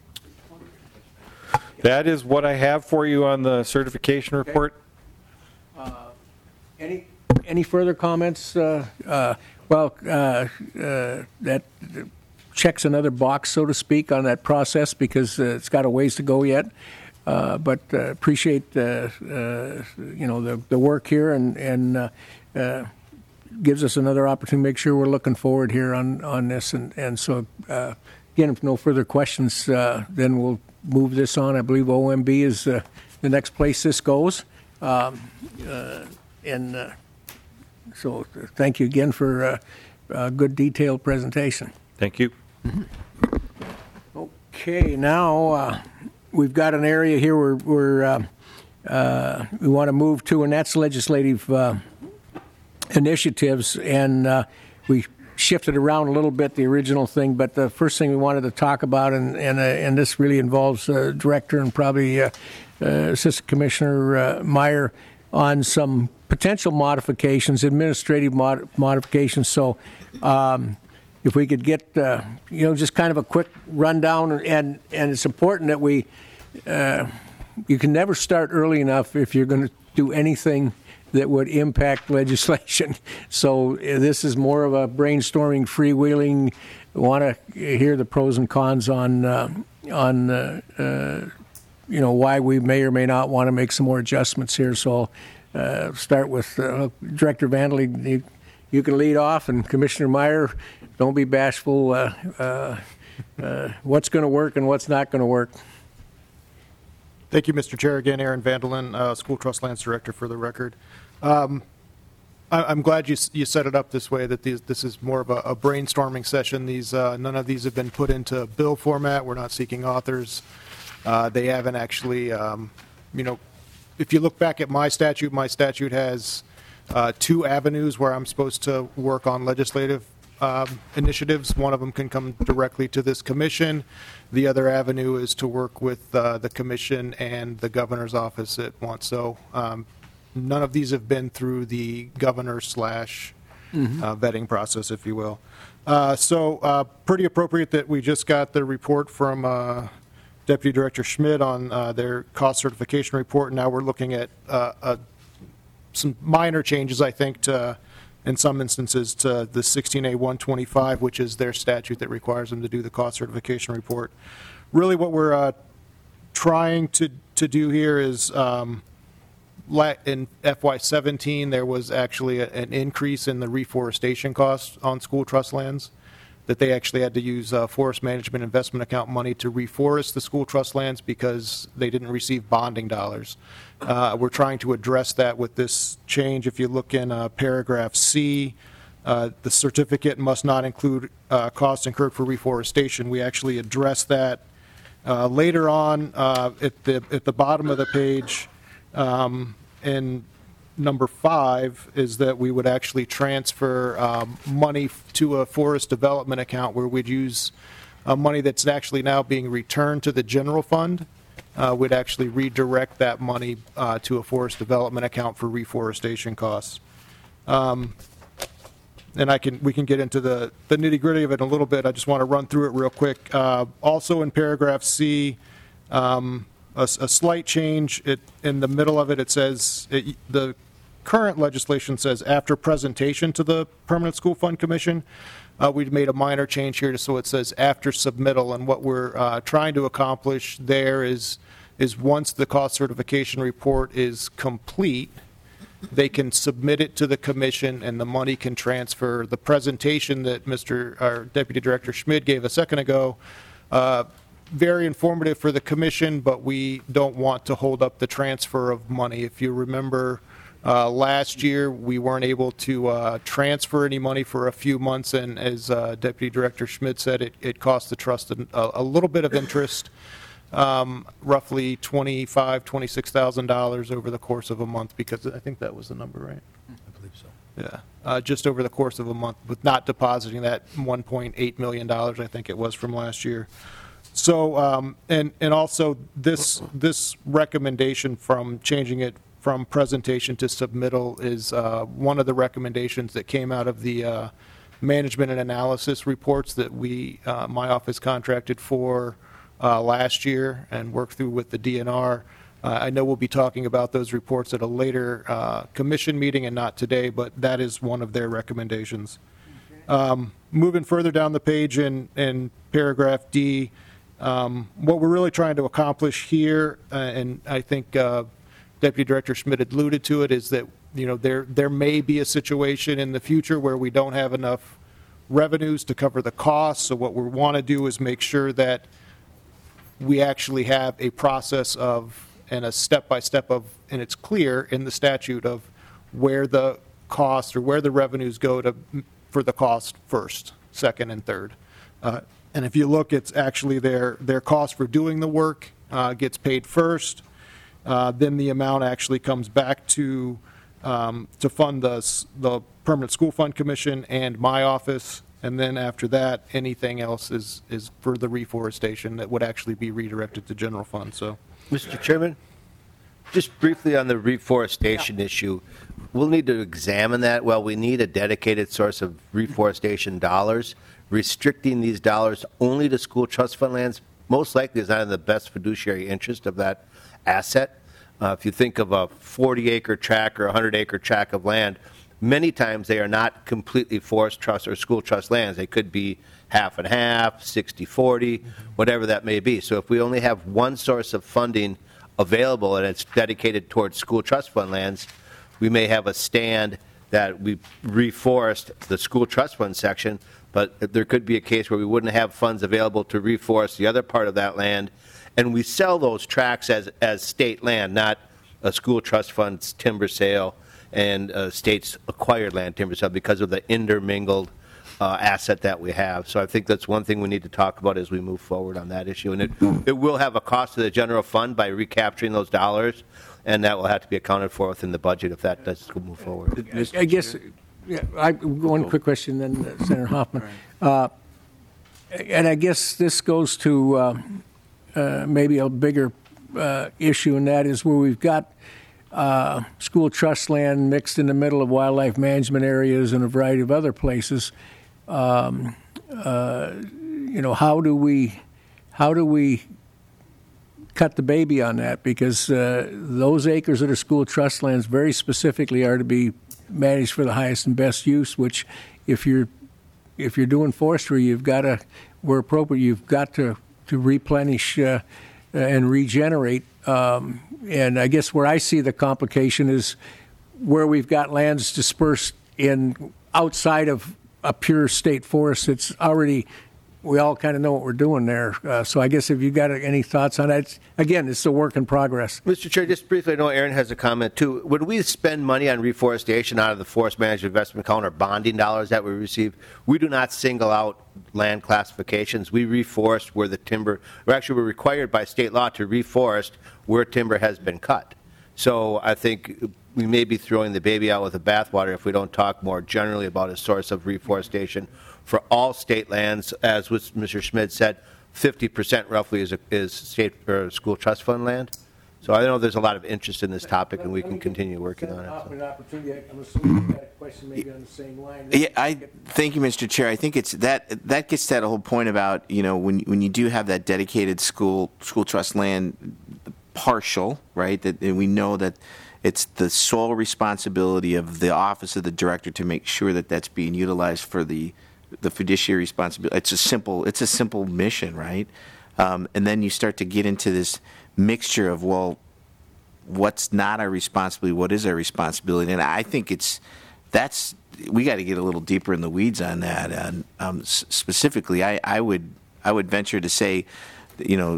That is what I have for you on the certification report. Uh, any any further comments? Uh, uh, well, uh, uh, that checks another box, so to speak, on that process because uh, it's got a ways to go yet. Uh, but uh, appreciate uh, uh, you know the the work here and and uh, uh, gives us another opportunity to make sure we're looking forward here on on this. And and so uh, again, if no further questions, uh, then we'll move this on. I believe O M B is uh, the next place this goes. Um, uh, and uh, so thank you again for uh, a good detailed presentation. Thank you. Mm-hmm. Okay, now uh, we've got an area here where, where uh, uh, we want to move to, and that's legislative uh, initiatives. And uh, we shifted around a little bit the original thing, but the first thing we wanted to talk about, and and, uh, and this really involves uh, Director and probably uh, uh, Assistant Commissioner uh, Meyer, on some potential modifications, administrative mod- modifications. So um, if we could get, uh, you know, just kind of a quick rundown, and, and it's important that we, uh, you can never start early enough if you're going to do anything that would impact legislation. So uh, this is more of a brainstorming, freewheeling, want to hear the pros and cons on, uh, on uh, uh, you know, why we may or may not want to make some more adjustments here. So uh, start with uh, Director Vandley. You, you can lead off, and Commissioner Meyer, don't be bashful. Uh, uh, uh, what's going to work and what's not going to work? Thank you, Mister Chair. Again, Aaron Vandelin, uh, School Trust Lands Director, for the record. Um, I, I'm glad you you set it up this way, that these, this is more of a, a brainstorming session. These uh, none of these have been put into bill format. We're not seeking authors. Uh, they haven't actually, um, you know, if you look back at my statute, my statute has uh, two avenues where I'm supposed to work on legislative um, initiatives. One of them can come directly to this commission. The other avenue is to work with uh, the commission and the governor's office at once. So um, none of these have been through the governor slash uh, vetting process, if you will. Uh, so uh, pretty appropriate that we just got the report from uh, Deputy Director Schmidt on uh, their cost certification report. Now we're looking at uh, uh, some minor changes, I think, to, in some instances, to the sixteen A one twenty-five, which is their statute that requires them to do the cost certification report. Really what we're uh, trying to, to do here is, um, in F Y seventeen, there was actually a, an increase in the reforestation costs on school trust lands, that they actually had to use uh, forest management investment account money to reforest the school trust lands because they didn't receive bonding dollars. Uh, we're trying to address that with this change. If you look in uh, paragraph C, uh, the certificate must not include uh, costs incurred for reforestation. We actually address that uh, later on uh, at the at the bottom of the page. Um, and number five is that we would actually transfer um, money to a forest development account where we'd use uh, money that's actually now being returned to the general fund. Uh, we'd actually redirect that money uh, to a forest development account for reforestation costs. Um, and I can we can get into the, the nitty gritty of it in a little bit. I just want to run through it real quick. Uh, also in paragraph C, um, A, a slight change. It, in the middle of it, it says, it, the current legislation says after presentation to the Permanent School Fund Commission. Uh, we've made a minor change here, so it says after submittal, and what we're uh, trying to accomplish there is, is once the cost certification report is complete, they can submit it to the commission and the money can transfer. The presentation that Mister our Deputy Director Schmidt gave a second ago, uh, very informative for the commission, but we don't want to hold up the transfer of money. If you remember, uh, last year we weren't able to uh, transfer any money for a few months, and as uh, Deputy Director Schmidt said, it, it cost the trust a, a little bit of interest, um, roughly twenty-five thousand dollars, twenty-six thousand dollars over the course of a month, because I think that was the number, right? I believe so. Yeah, uh, just over the course of a month, with not depositing that one point eight million dollars, I think it was, from last year. So, um, and, and also this, this recommendation from changing it from presentation to submittal is uh, one of the recommendations that came out of the uh, management and analysis reports that we, uh, my office contracted for uh, last year and worked through with the D N R. Uh, I know we'll be talking about those reports at a later uh, commission meeting and not today, but that is one of their recommendations. Um, moving further down the page in, in paragraph D, Um, what we're really trying to accomplish here, uh, and I think uh, Deputy Director Schmidt alluded to it, is that, you know, there there may be a situation in the future where we don't have enough revenues to cover the costs. So what we want to do is make sure that we actually have a process of and a step-by-step of, and it's clear in the statute of where the costs or where the revenues go to for the cost first, second, and third. Uh, And if you look, it's actually their, their cost for doing the work uh, gets paid first. Uh, then the amount actually comes back to, um, to fund the, the Permanent School Fund Commission and my office. And then after that, anything else is, is for the reforestation that would actually be redirected to general fund. So, Mister Chairman, just briefly on the reforestation yeah. issue, we'll need to examine that. Well, we need a dedicated source of reforestation dollars. Restricting these dollars only to school trust fund lands most likely is not in the best fiduciary interest of that asset. Uh, if you think of a forty acre tract or a one hundred acre tract of land, many times they are not completely forest trust or school trust lands. They could be half and half, sixty forty, whatever that may be. So if we only have one source of funding available and it's dedicated towards school trust fund lands, we may have a stand that we reforest the school trust fund section, but there could be a case where we wouldn't have funds available to reforest the other part of that land, and we sell those tracts as, as state land, not a school trust fund's timber sale and uh, state's acquired land timber sale because of the intermingled uh, asset that we have. So I think that's one thing we need to talk about as we move forward on that issue. And it, it will have a cost to the general fund by recapturing those dollars, and that will have to be accounted for within the budget if that does move forward. I guess, yeah, I, one quick question, then uh, Senator Hoffman. Uh, and I guess this goes to uh, uh, maybe a bigger uh, issue, and that is where we've got uh, school trust land mixed in the middle of wildlife management areas and a variety of other places. Um, uh, you know, how do we, how do we cut the baby on that? Because uh, those acres that are school trust lands very specifically are to be managed for the highest and best use, which if you're if you're doing forestry, you've got to, where appropriate, you've got to, to replenish uh, and regenerate. Um, and I guess where I see the complication is where we've got lands dispersed in outside of a pure state forest. It's already, we all kind of know what we're doing there. Uh, so I guess if you've got any thoughts on that, it's, again, it's a work in progress. Mister Chair, just briefly, I know Aaron has a comment too. When we spend money on reforestation out of the Forest Management Investment Account or bonding dollars that we receive, we do not single out land classifications. We reforest where the timber, or actually we're required by state law to reforest where timber has been cut. So I think we may be throwing the baby out with the bathwater if we don't talk more generally about a source of reforestation for all state lands. As was Mister Schmidt said, fifty percent roughly is, a, is state or school trust fund land. So I know there's a lot of interest in this topic, and we can continue working on it. So. I'm assuming you've got a question maybe on the same line. Yeah, I thank you, Mister Chair. I think it's that that gets to that whole point about, you know, when when you do have that dedicated school school trust land partial, right? That and we know that it's the sole responsibility of the office of the director to make sure that that's being utilized for the the fiduciary responsibility. It's a simple it's a simple mission, right? Um, and then you start to get into this mixture of, well, what's not our responsibility, what is our responsibility? And I think it's that's we got to get a little deeper in the weeds on that. And um, s- specifically, I, I would I would venture to say, you know,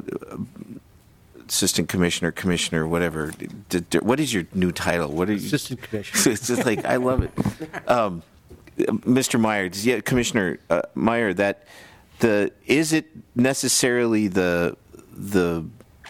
assistant commissioner, commissioner, whatever. D- d- what is your new title? What are you? Assistant commissioner. It's just like I love it, um, Mister Meyer. Yeah, Commissioner uh, Meyer. That the is it necessarily the the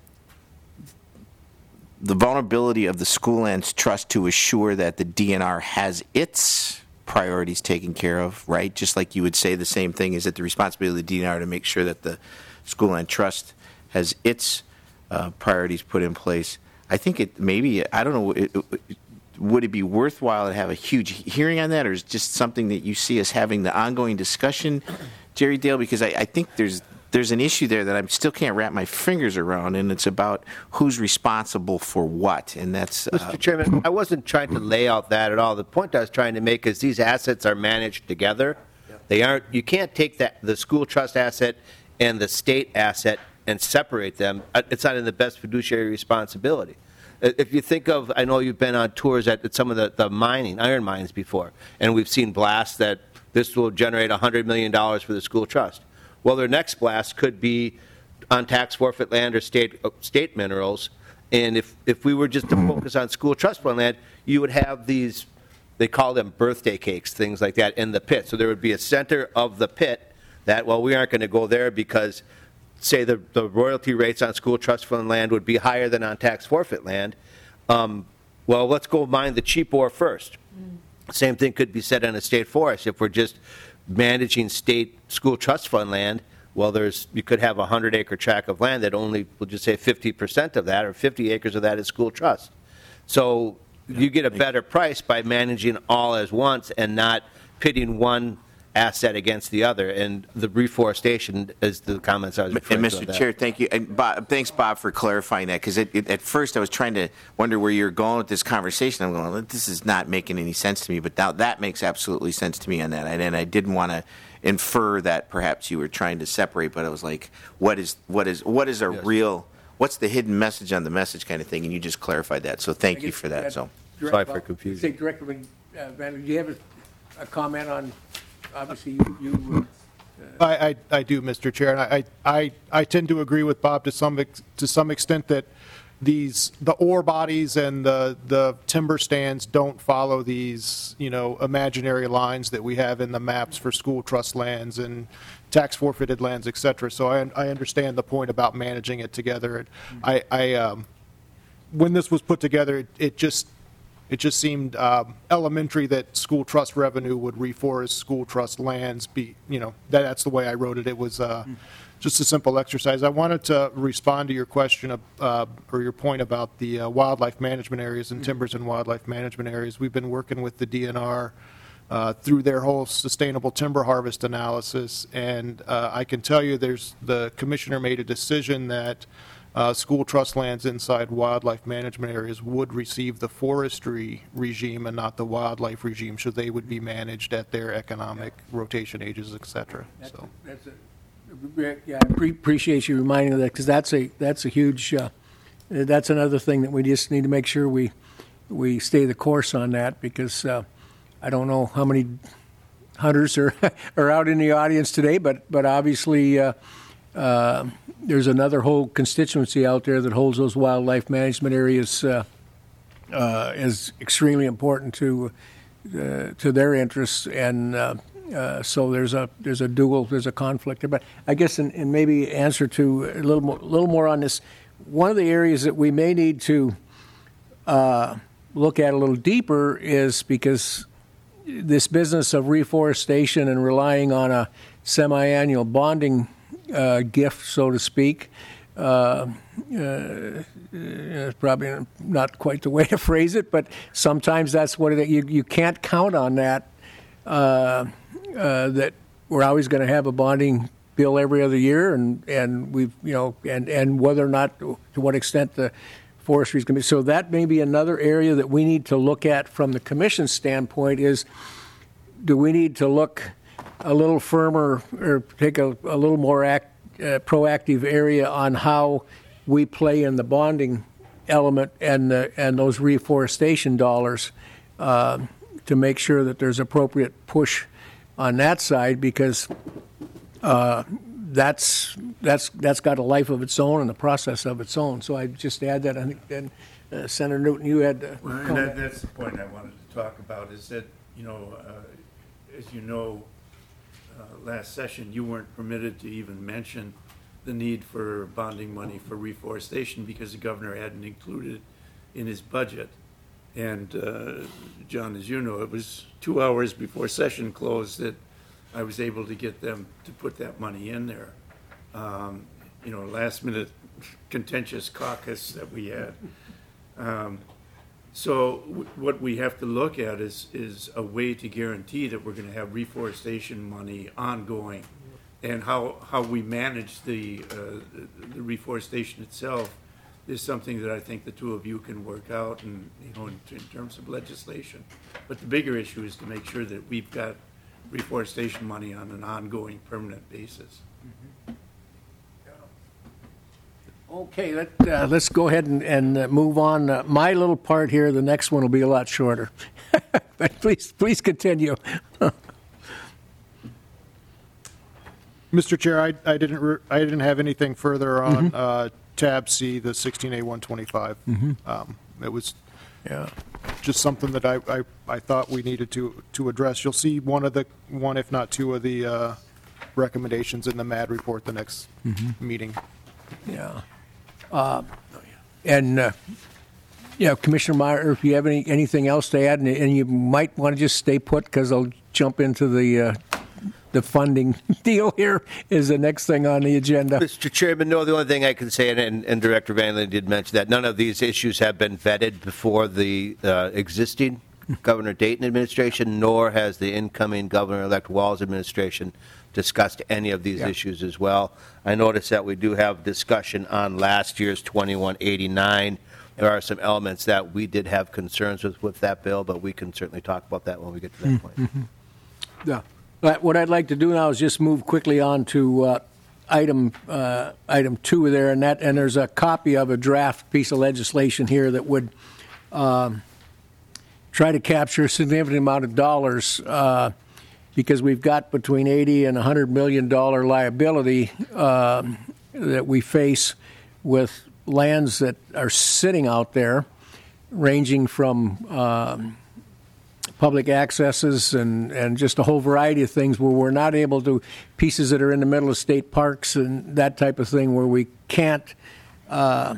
the vulnerability of the School Lands Trust to assure that the D N R has its priorities taken care of, right? Just like you would say the same thing, is it the responsibility of the D N R to make sure that the School Land Trust has its uh, priorities put in place. I think it maybe, I don't know, it, it, would it be worthwhile to have a huge hearing on that, or is it just something that you see us having the ongoing discussion, Jerry Dale? Because I, I think there's there's an issue there that I still can't wrap my fingers around, and it's about who's responsible for what, and that's... Uh, Mister Chairman, I wasn't trying to lay out that at all. The point I was trying to make is these assets are managed together. They aren't. You can't take that the school trust asset and the state asset and separate them. It's not in the best fiduciary responsibility. If you think of, I know you've been on tours at, at some of the, the mining, iron mines before, and we've seen blasts that this will generate one hundred million dollars for the school trust. Well, their next blast could be on tax forfeit land or state state minerals. And if, if we were just to focus on school trust fund land, you would have these, they call them birthday cakes, things like that, in the pit. So there would be a center of the pit that, well, we aren't going to go there because, say, the, the royalty rates on school trust fund land would be higher than on tax forfeit land. Um, well, let's go mine the cheap ore first. Mm. Same thing could be said on a state forest. If we're just managing state school trust fund land, well, there's you could have a hundred acre tract of land that only, we'll just say fifty percent of that or fifty acres of that is school trust. So yeah, you get a better price by managing all as once and not pitting one asset against the other. And the reforestation is the comments I was referring and Mister to. Chair, thank you. And Bob, thanks, Bob, for clarifying that, because at first I was trying to wonder where you're going with this conversation. I'm going, this is not making any sense to me, but now that makes absolutely sense to me on that. And, and I didn't want to infer that perhaps you were trying to separate, but I was like, what is what is what is a Yes. real, what's the hidden message on the message kind of thing, and you just clarified that. So thank you for that. So Direct- Sorry for well, confusion. Say Director Van- uh, Van, do you have a, a comment on? Obviously, you. you I, I, I do, Mister Chair, and I, I, I tend to agree with Bob to some, ex- to some extent that these, the ore bodies and the, the timber stands don't follow these, you know, imaginary lines that we have in the maps for school trust lands and tax forfeited lands, et cetera. So I, I understand the point about managing it together. And I, I, um, when this was put together, it, it just, it just seemed um, elementary that school trust revenue would reforest school trust lands. Be you know that, that's the way I wrote it. It was uh, just a simple exercise. I wanted to respond to your question of, uh, or your point about the uh, wildlife management areas and timbers and wildlife management areas. We've been working with the D N R uh, through their whole sustainable timber harvest analysis, and uh, I can tell you, there's the commissioner made a decision that. Uh, school trust lands inside wildlife management areas would receive the forestry regime and not the wildlife regime, so they would be managed at their economic rotation ages, et cetera. That's So, a, that's a, yeah, I pre- appreciate you reminding of that, because that's a that's a huge. Uh, that's another thing that we just need to make sure we we stay the course on that, because uh, I don't know how many hunters are are out in the audience today, but but obviously. Uh, uh, There's another whole constituency out there that holds those wildlife management areas uh, uh, as extremely important to uh, to their interests, and uh, uh, so there's a there's a dual there's a conflict there. But I guess in, in maybe answer to a little more little more on this, one of the areas that we may need to uh, look at a little deeper is because this business of reforestation and relying on a semi-annual bonding Uh, gift, so to speak. Uh, uh, it's probably not quite the way to phrase it, but sometimes that's what it, you, you can't count on that, uh, uh, that we're always going to have a bonding bill every other year, and, and we've, you know, and, and whether or not, to what extent the forestry is going to be. So that may be another area that we need to look at from the commission standpoint is, do we need to look a little firmer or take a, a little more act, uh, proactive area on how we play in the bonding element and the, and those reforestation dollars uh, to make sure that there's appropriate push on that side, because uh, that's that's that's got a life of its own and a process of its own. So I just add that. I think then uh, Senator Newton, you had to Well, and comment. that, that's the point I wanted to talk about, is that, you know, uh, as you know, uh, last session, you weren't permitted to even mention the need for bonding money for reforestation because the governor hadn't included it in his budget. And, uh, John, as you know, it was two hours before session closed that I was able to get them to put that money in there. Um, you know, last minute contentious caucus that we had. Um, so w- what we have to look at is, is a way to guarantee that we're going to have reforestation money ongoing, and how, how we manage the, uh, the reforestation itself is something that I think the two of you can work out, and, you know, in, in terms of legislation. But the bigger issue is to make sure that we've got reforestation money on an ongoing, permanent basis. Okay, let, uh, let's go ahead and, and uh, move on. Uh, my little part here, the next one will be a lot shorter. But please, please continue. Mister Chair, I, I didn't re- I didn't have anything further on uh, tab C, the sixteen A one twenty-five. Um, it was Yeah. just something that I, I, I thought we needed to to address. You'll see one of the one, if not two, of the uh, recommendations in the M A D report the next meeting. Yeah. Uh, and, uh, yeah, Commissioner Meyer, if you have any anything else to add, and, and you might want to just stay put, because I'll jump into the uh, the funding deal here is the next thing on the agenda. Mister Chairman, no, the only thing I can say, and, and, and Director Van Leen did mention that, none of these issues have been vetted before the uh, existing Governor Dayton administration, nor has the incoming Governor-elect Walz administration discussed any of these Yeah. issues as well. I noticed that we do have discussion on last year's twenty-one eighty-nine. There are some elements that we did have concerns with with that bill, but we can certainly talk about that when we get to that point. Yeah. But what I'd like to do now is just move quickly on to uh, item uh, item two there, and that and there's a copy of a draft piece of legislation here that would um, try to capture a significant amount of dollars uh, because we've got between eighty and one hundred million dollars liability uh, that we face with lands that are sitting out there, ranging from um, public accesses and, and just a whole variety of things where we're not able to, pieces that are in the middle of state parks and that type of thing where we can't uh,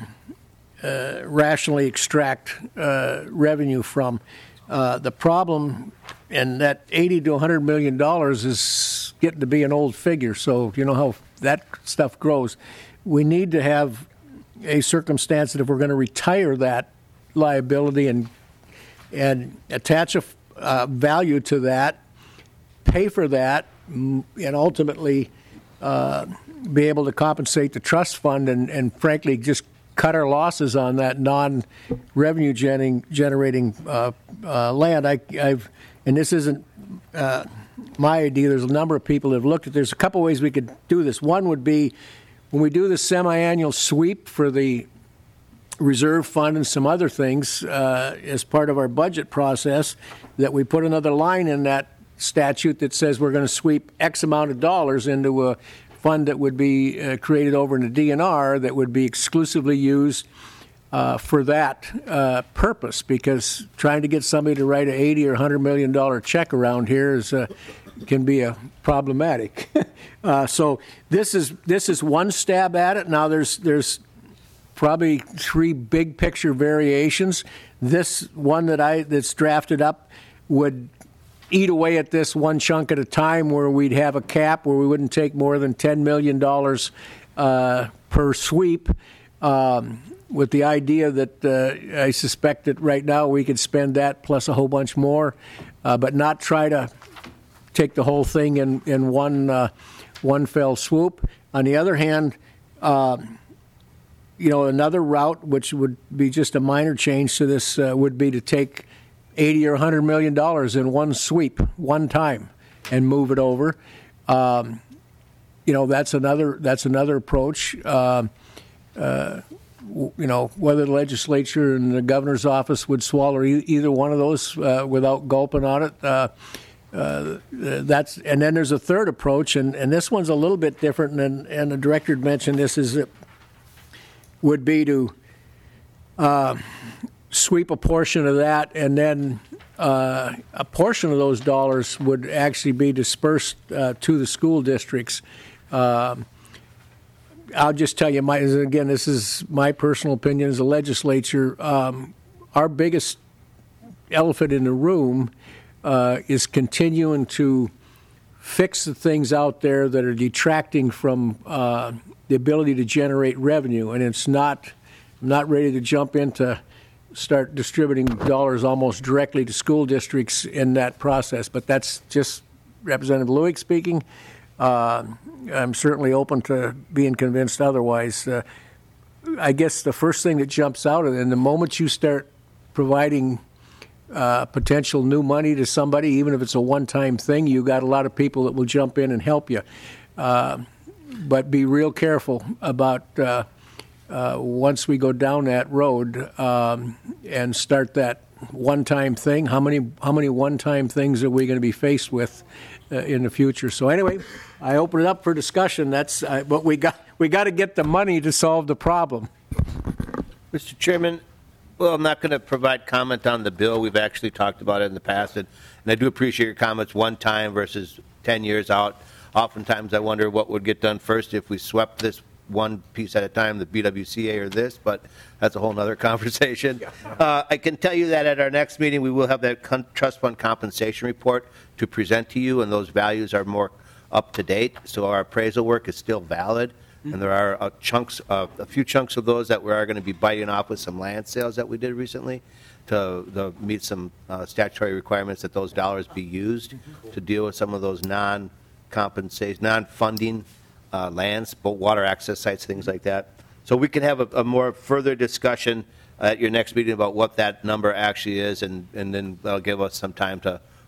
uh, rationally extract uh, revenue from. Uh, the problem, and that eighty to one hundred million dollars is getting to be an old figure, so you know how that stuff grows. We need to have a circumstance that if we're going to retire that liability and and attach a uh, value to that, pay for that, and ultimately uh, be able to compensate the trust fund and, and frankly just cut our losses on that non-revenue generating, generating uh, uh, land. I, I've and this isn't uh, my idea. There's a number of people that have looked at. There's a couple ways we could do this. One would be when we do the semi-annual sweep for the reserve fund and some other things uh, as part of our budget process, that we put another line in that statute that says we're going to sweep X amount of dollars into a fund that would be uh, created over in the D N R that would be exclusively used uh, for that uh, purpose, because trying to get somebody to write an eighty or one hundred million dollars check around here is uh, can be a problematic. uh, so this is this is one stab at it. Now there's there's probably three big picture variations. This one that I that's drafted up would eat away at this one chunk at a time, where we'd have a cap where we wouldn't take more than ten million dollars uh, per sweep, um, with the idea that uh, I suspect that right now we could spend that plus a whole bunch more, uh, but not try to take the whole thing in, in one, uh, one fell swoop. On the other hand, uh, you know, another route, which would be just a minor change to this, uh, would be to take eighty or one hundred million dollars in one sweep, one time, and move it over. Um, you know, that's another that's another approach. Uh, uh, you know, whether the legislature and the governor's office would swallow e- either one of those uh, without gulping on it. Uh, uh, that's and then there's a third approach, and, and this one's a little bit different. And, and the director mentioned this is it would be to uh, sweep a portion of that, and then uh, a portion of those dollars would actually be dispersed uh, to the school districts. Um, I'll just tell you, my, again, this is my personal opinion as a legislature. Um, our biggest elephant in the room uh, is continuing to fix the things out there that are detracting from uh, the ability to generate revenue. And it's not, I'm not ready to jump into start distributing dollars almost directly to school districts in that process. But that's just Representative Lueck speaking. Uh, I'm certainly open to being convinced otherwise. Uh, I guess the first thing that jumps out of it, and the moment you start providing uh, potential new money to somebody, even if it's a one-time thing, you got a lot of people that will jump in and help you. Uh, but be real careful about uh, uh, once we go down that road um, and start that one-time thing. How many how many one-time things are we going to be faced with uh, in the future? So anyway, I open it up for discussion. That's uh, but we got we got to get the money to solve the problem. Mister Chairman, well, I'm not going to provide comment on the bill. We've actually talked about it in the past, and, and I do appreciate your comments one time versus ten years out. Oftentimes I wonder what would get done first if we swept this one piece at a time, the B W C A or this, but that's a whole other conversation. Uh, I can tell you that at our next meeting we will have that con- trust fund compensation report to present to you, and those values are more up to date. So our appraisal work is still valid, mm-hmm. and there are uh, chunks, of, a few chunks of those that we are going to be biting off with some land sales that we did recently to, to meet some uh, statutory requirements that those dollars be used mm-hmm. to deal with some of those non-compensation, non-funding Uh, lands, both water access sites, things like that. So we can have a, a more further discussion at your next meeting about what that number actually is, and, and then that'll give us some time to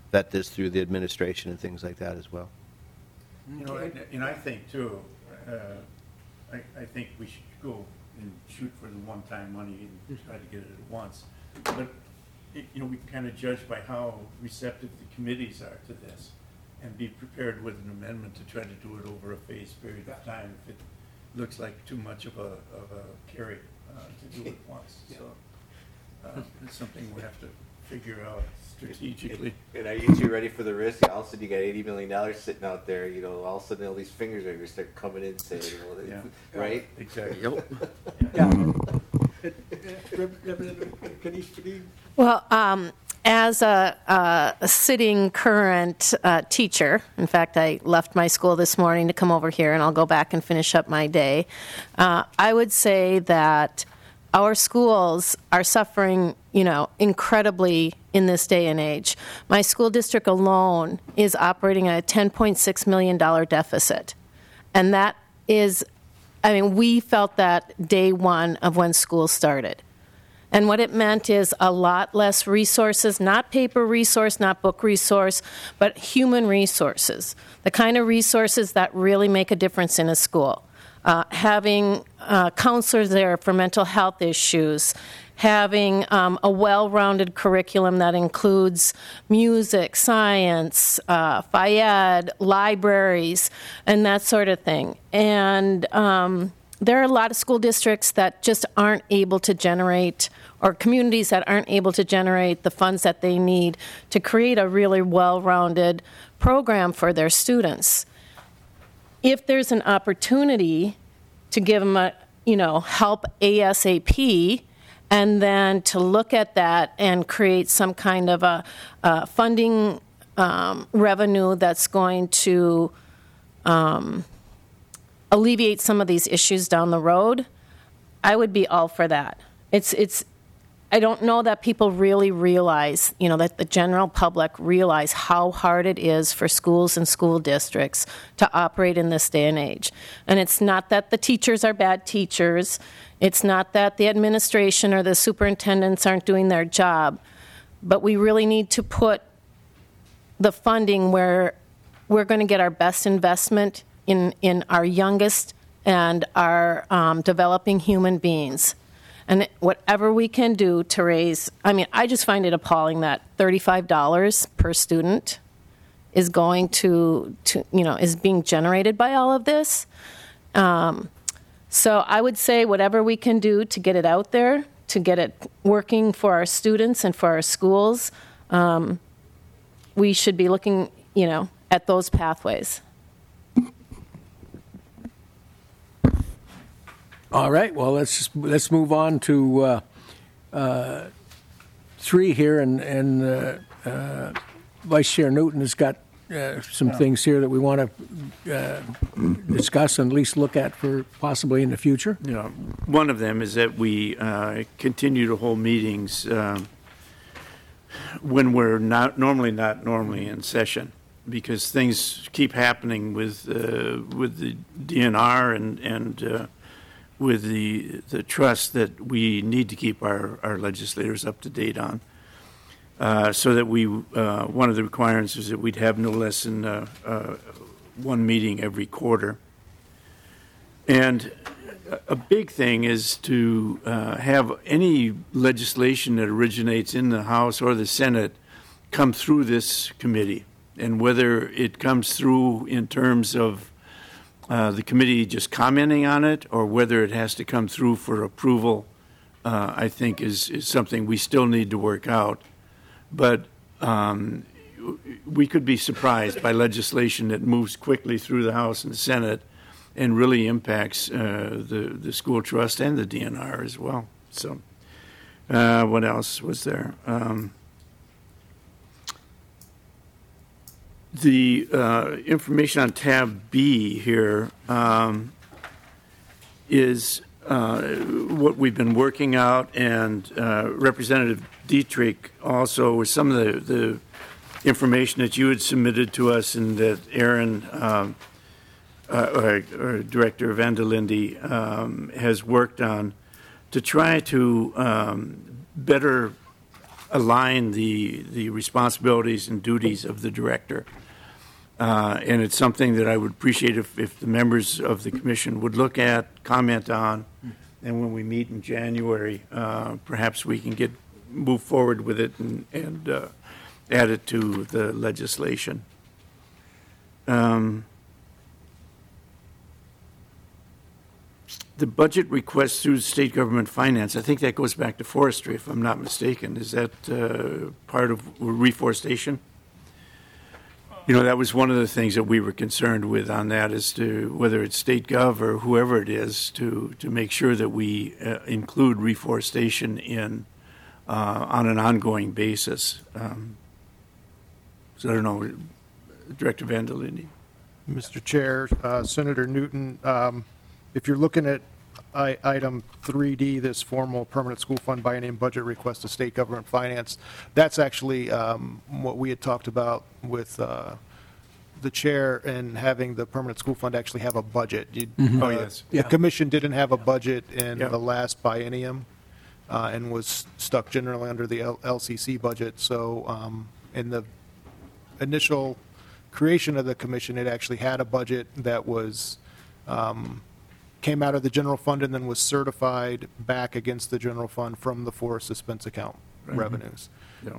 vet this through the administration and things like that as well. You know, and, and I think too, uh, I, I think we should go and shoot for the one-time money and try to get it at once. But, it, you know, we kind of judge by how receptive the committees are to this and be prepared with an amendment to try to do it over a phased period of time if it looks like too much of a, of a carry uh, to do it once. So uh, it's something we have to figure out strategically. And are you two ready for the risk? All of a sudden, you got eighty million dollars sitting out there. You know, all of a sudden, all these fingers are going to start coming in, saying, you know, Yeah. right? Exactly. Well, um, as a, a, a sitting current uh, teacher, in fact, I left my school this morning to come over here, and I'll go back and finish up my day. Uh, I would say that our schools are suffering, you know, incredibly in this day and age. My school district alone is operating at a ten point six million dollars deficit. And that is, I mean, we felt that day one of when school started. And what it meant is a lot less resources, not paper resource, not book resource, but human resources, the kind of resources that really make a difference in a school. Uh, having uh, counselors there for mental health issues, having um, a well-rounded curriculum that includes music, science, uh, F I E D, libraries, and that sort of thing. And um, there are a lot of school districts that just aren't able to generate, or communities that aren't able to generate the funds that they need to create a really well-rounded program for their students. If there's an opportunity to give them a, you know, help ASAP, and then to look at that and create some kind of a, a funding um, revenue that's going to um, alleviate some of these issues down the road, I would be all for that. It's it's. I don't know that people really realize, you know, that the general public realize how hard it is for schools and school districts to operate in this day and age. And it's not that the teachers are bad teachers. It's not that the administration or the superintendents aren't doing their job. But we really need to put the funding where we're going to get our best investment in, in our youngest and our um, developing human beings. And whatever we can do to raise, I mean, I just find it appalling that thirty-five dollars per student is going to, to you know, is being generated by all of this. Um, so I would say whatever we can do to get it out there, to get it working for our students and for our schools, um, we should be looking, you know, at those pathways. All right, well, let's just, let's move on to uh, uh, three here, and, and uh, uh, Vice Chair Newton has got uh, some things here that we want to uh, discuss and at least look at for possibly in the future. You know, one of them is that we uh, continue to hold meetings um, when we're not normally not normally in session, because things keep happening with uh, with the D N R and and. Uh, with the the trust that we need to keep our, our legislators up to date on. Uh, so that we, uh, one of the requirements is that we'd have no less than uh, uh, one meeting every quarter. And a big thing is to uh, have any legislation that originates in the House or the Senate come through this committee. And whether it comes through in terms of Uh, the committee just commenting on it, or whether it has to come through for approval, uh, I think is, is something we still need to work out. But um, we could be surprised by legislation that moves quickly through the House and the Senate and really impacts uh, the, the school trust and the D N R as well. So uh, what else was there? Um, The uh, information on tab B here um, is uh, what we've been working out, and uh, Representative Dietrich also with some of the, the information that you had submitted to us and that Aaron, um, uh, or, or Director Van der Linde, um, has worked on to try to um, better align the, the responsibilities and duties of the director. Uh, and it's something that I would appreciate if, if the members of the commission would look at, comment on, and when we meet in January, uh, perhaps we can get move forward with it and, and uh, add it to the legislation. Um, the budget request through state government finance, I think that goes back to forestry, if I'm not mistaken. Is that uh, part of reforestation? You know, that was one of the things that we were concerned with on that, as to whether it's state gov or whoever it is, to, to make sure that we uh, include reforestation in uh, on an ongoing basis. Um, so I don't know, Director Van der Linde. Mister Chair, uh, Senator Newton, um, if you're looking at I, item three D, this formal permanent school fund biennium budget request to state government finance, that's actually um, what we had talked about with uh, the chair and having the permanent school fund actually have a budget. You, Mm-hmm. uh, Oh, yes. The Yeah. commission didn't have a budget in Yeah. the last biennium uh, and was stuck generally under the L- LCC budget. So um, in the initial creation of the commission, it actually had a budget that was um, came out of the general fund and then was certified back against the general fund from the forest suspense account revenues. Yeah.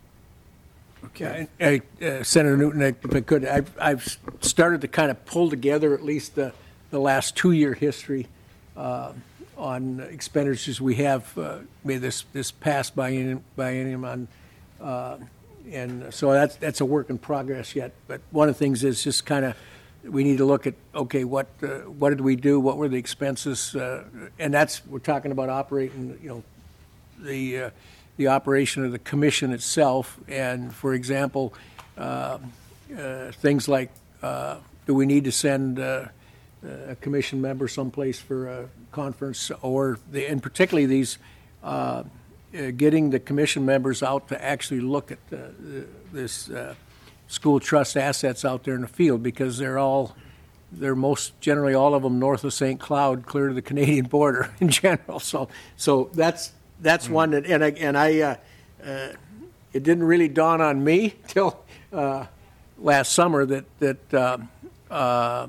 Yeah, Okay. and, uh, Senator Newton, if I could, I've, I've started to kind of pull together at least the, the last two-year history uh, on expenditures we have uh, made this, this past biennium, biennium on, uh, and so that's, that's a work in progress yet. But one of the things is just kind of, we need to look at, okay, what, uh, what did we do? What were the expenses? Uh, and that's, we're talking about operating, you know, the, uh, the operation of the commission itself. And for example, uh, uh, things like, uh, do we need to send uh, a commission member someplace for a conference, or the, and particularly these, uh, uh, getting the commission members out to actually look at uh, this uh, school trust assets out there in the field, because they're all, they're most, generally all of them north of Saint Cloud, clear to the Canadian border in general. So, so that's, that's one that, and I, and I, uh, uh, it didn't really dawn on me till uh, last summer that, that uh, uh,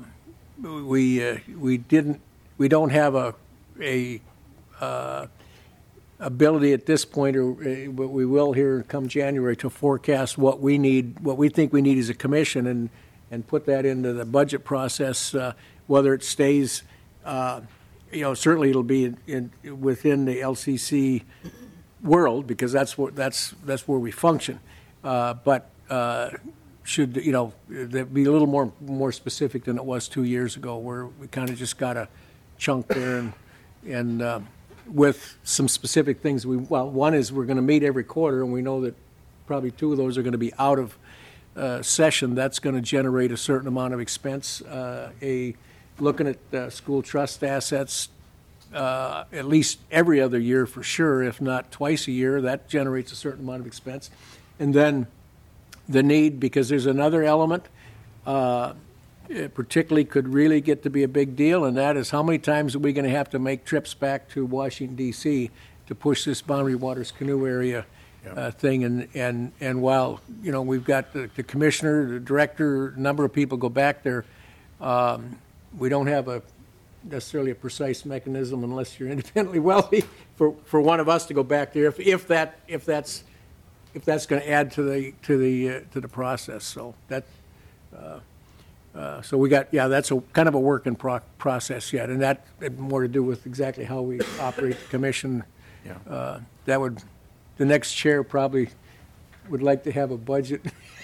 we, uh, we didn't, we don't have a, a, uh, ability at this point, or uh, but we will here come January, to forecast what we need, what we think we need as a commission, and and put that into the budget process. Uh, whether it stays, uh, you know, certainly it'll be in, in, within the L C C world, because that's what that's that's where we function. Uh, but uh, should you know, that be a little more more specific than it was two years ago, where we kind of just got a chunk there, and and. Uh, with some specific things. We, well, one is we're going to meet every quarter, and we know that probably two of those are going to be out of uh, session. That's going to generate a certain amount of expense. Uh, a looking at uh, school trust assets uh, at least every other year for sure, if not twice a year, that generates a certain amount of expense. And then the need, because there's another element, uh, it particularly could really get to be a big deal, and that is how many times are we going to have to make trips back to Washington, D C to push this Boundary Waters Canoe Area uh, thing. And, and, and while, you know, we've got the, the commissioner, the director, a number of people go back there, um, we don't have a necessarily a precise mechanism, unless you're independently wealthy, for, for one of us to go back there, if, if that if that's if that's going to add to the to the uh, to the process. So that uh, Uh, so we got, yeah, that's a kind of a work in pro- process yet, and that had more to do with exactly how we operate the commission. Yeah. Uh, that would, the next chair probably would like to have a budget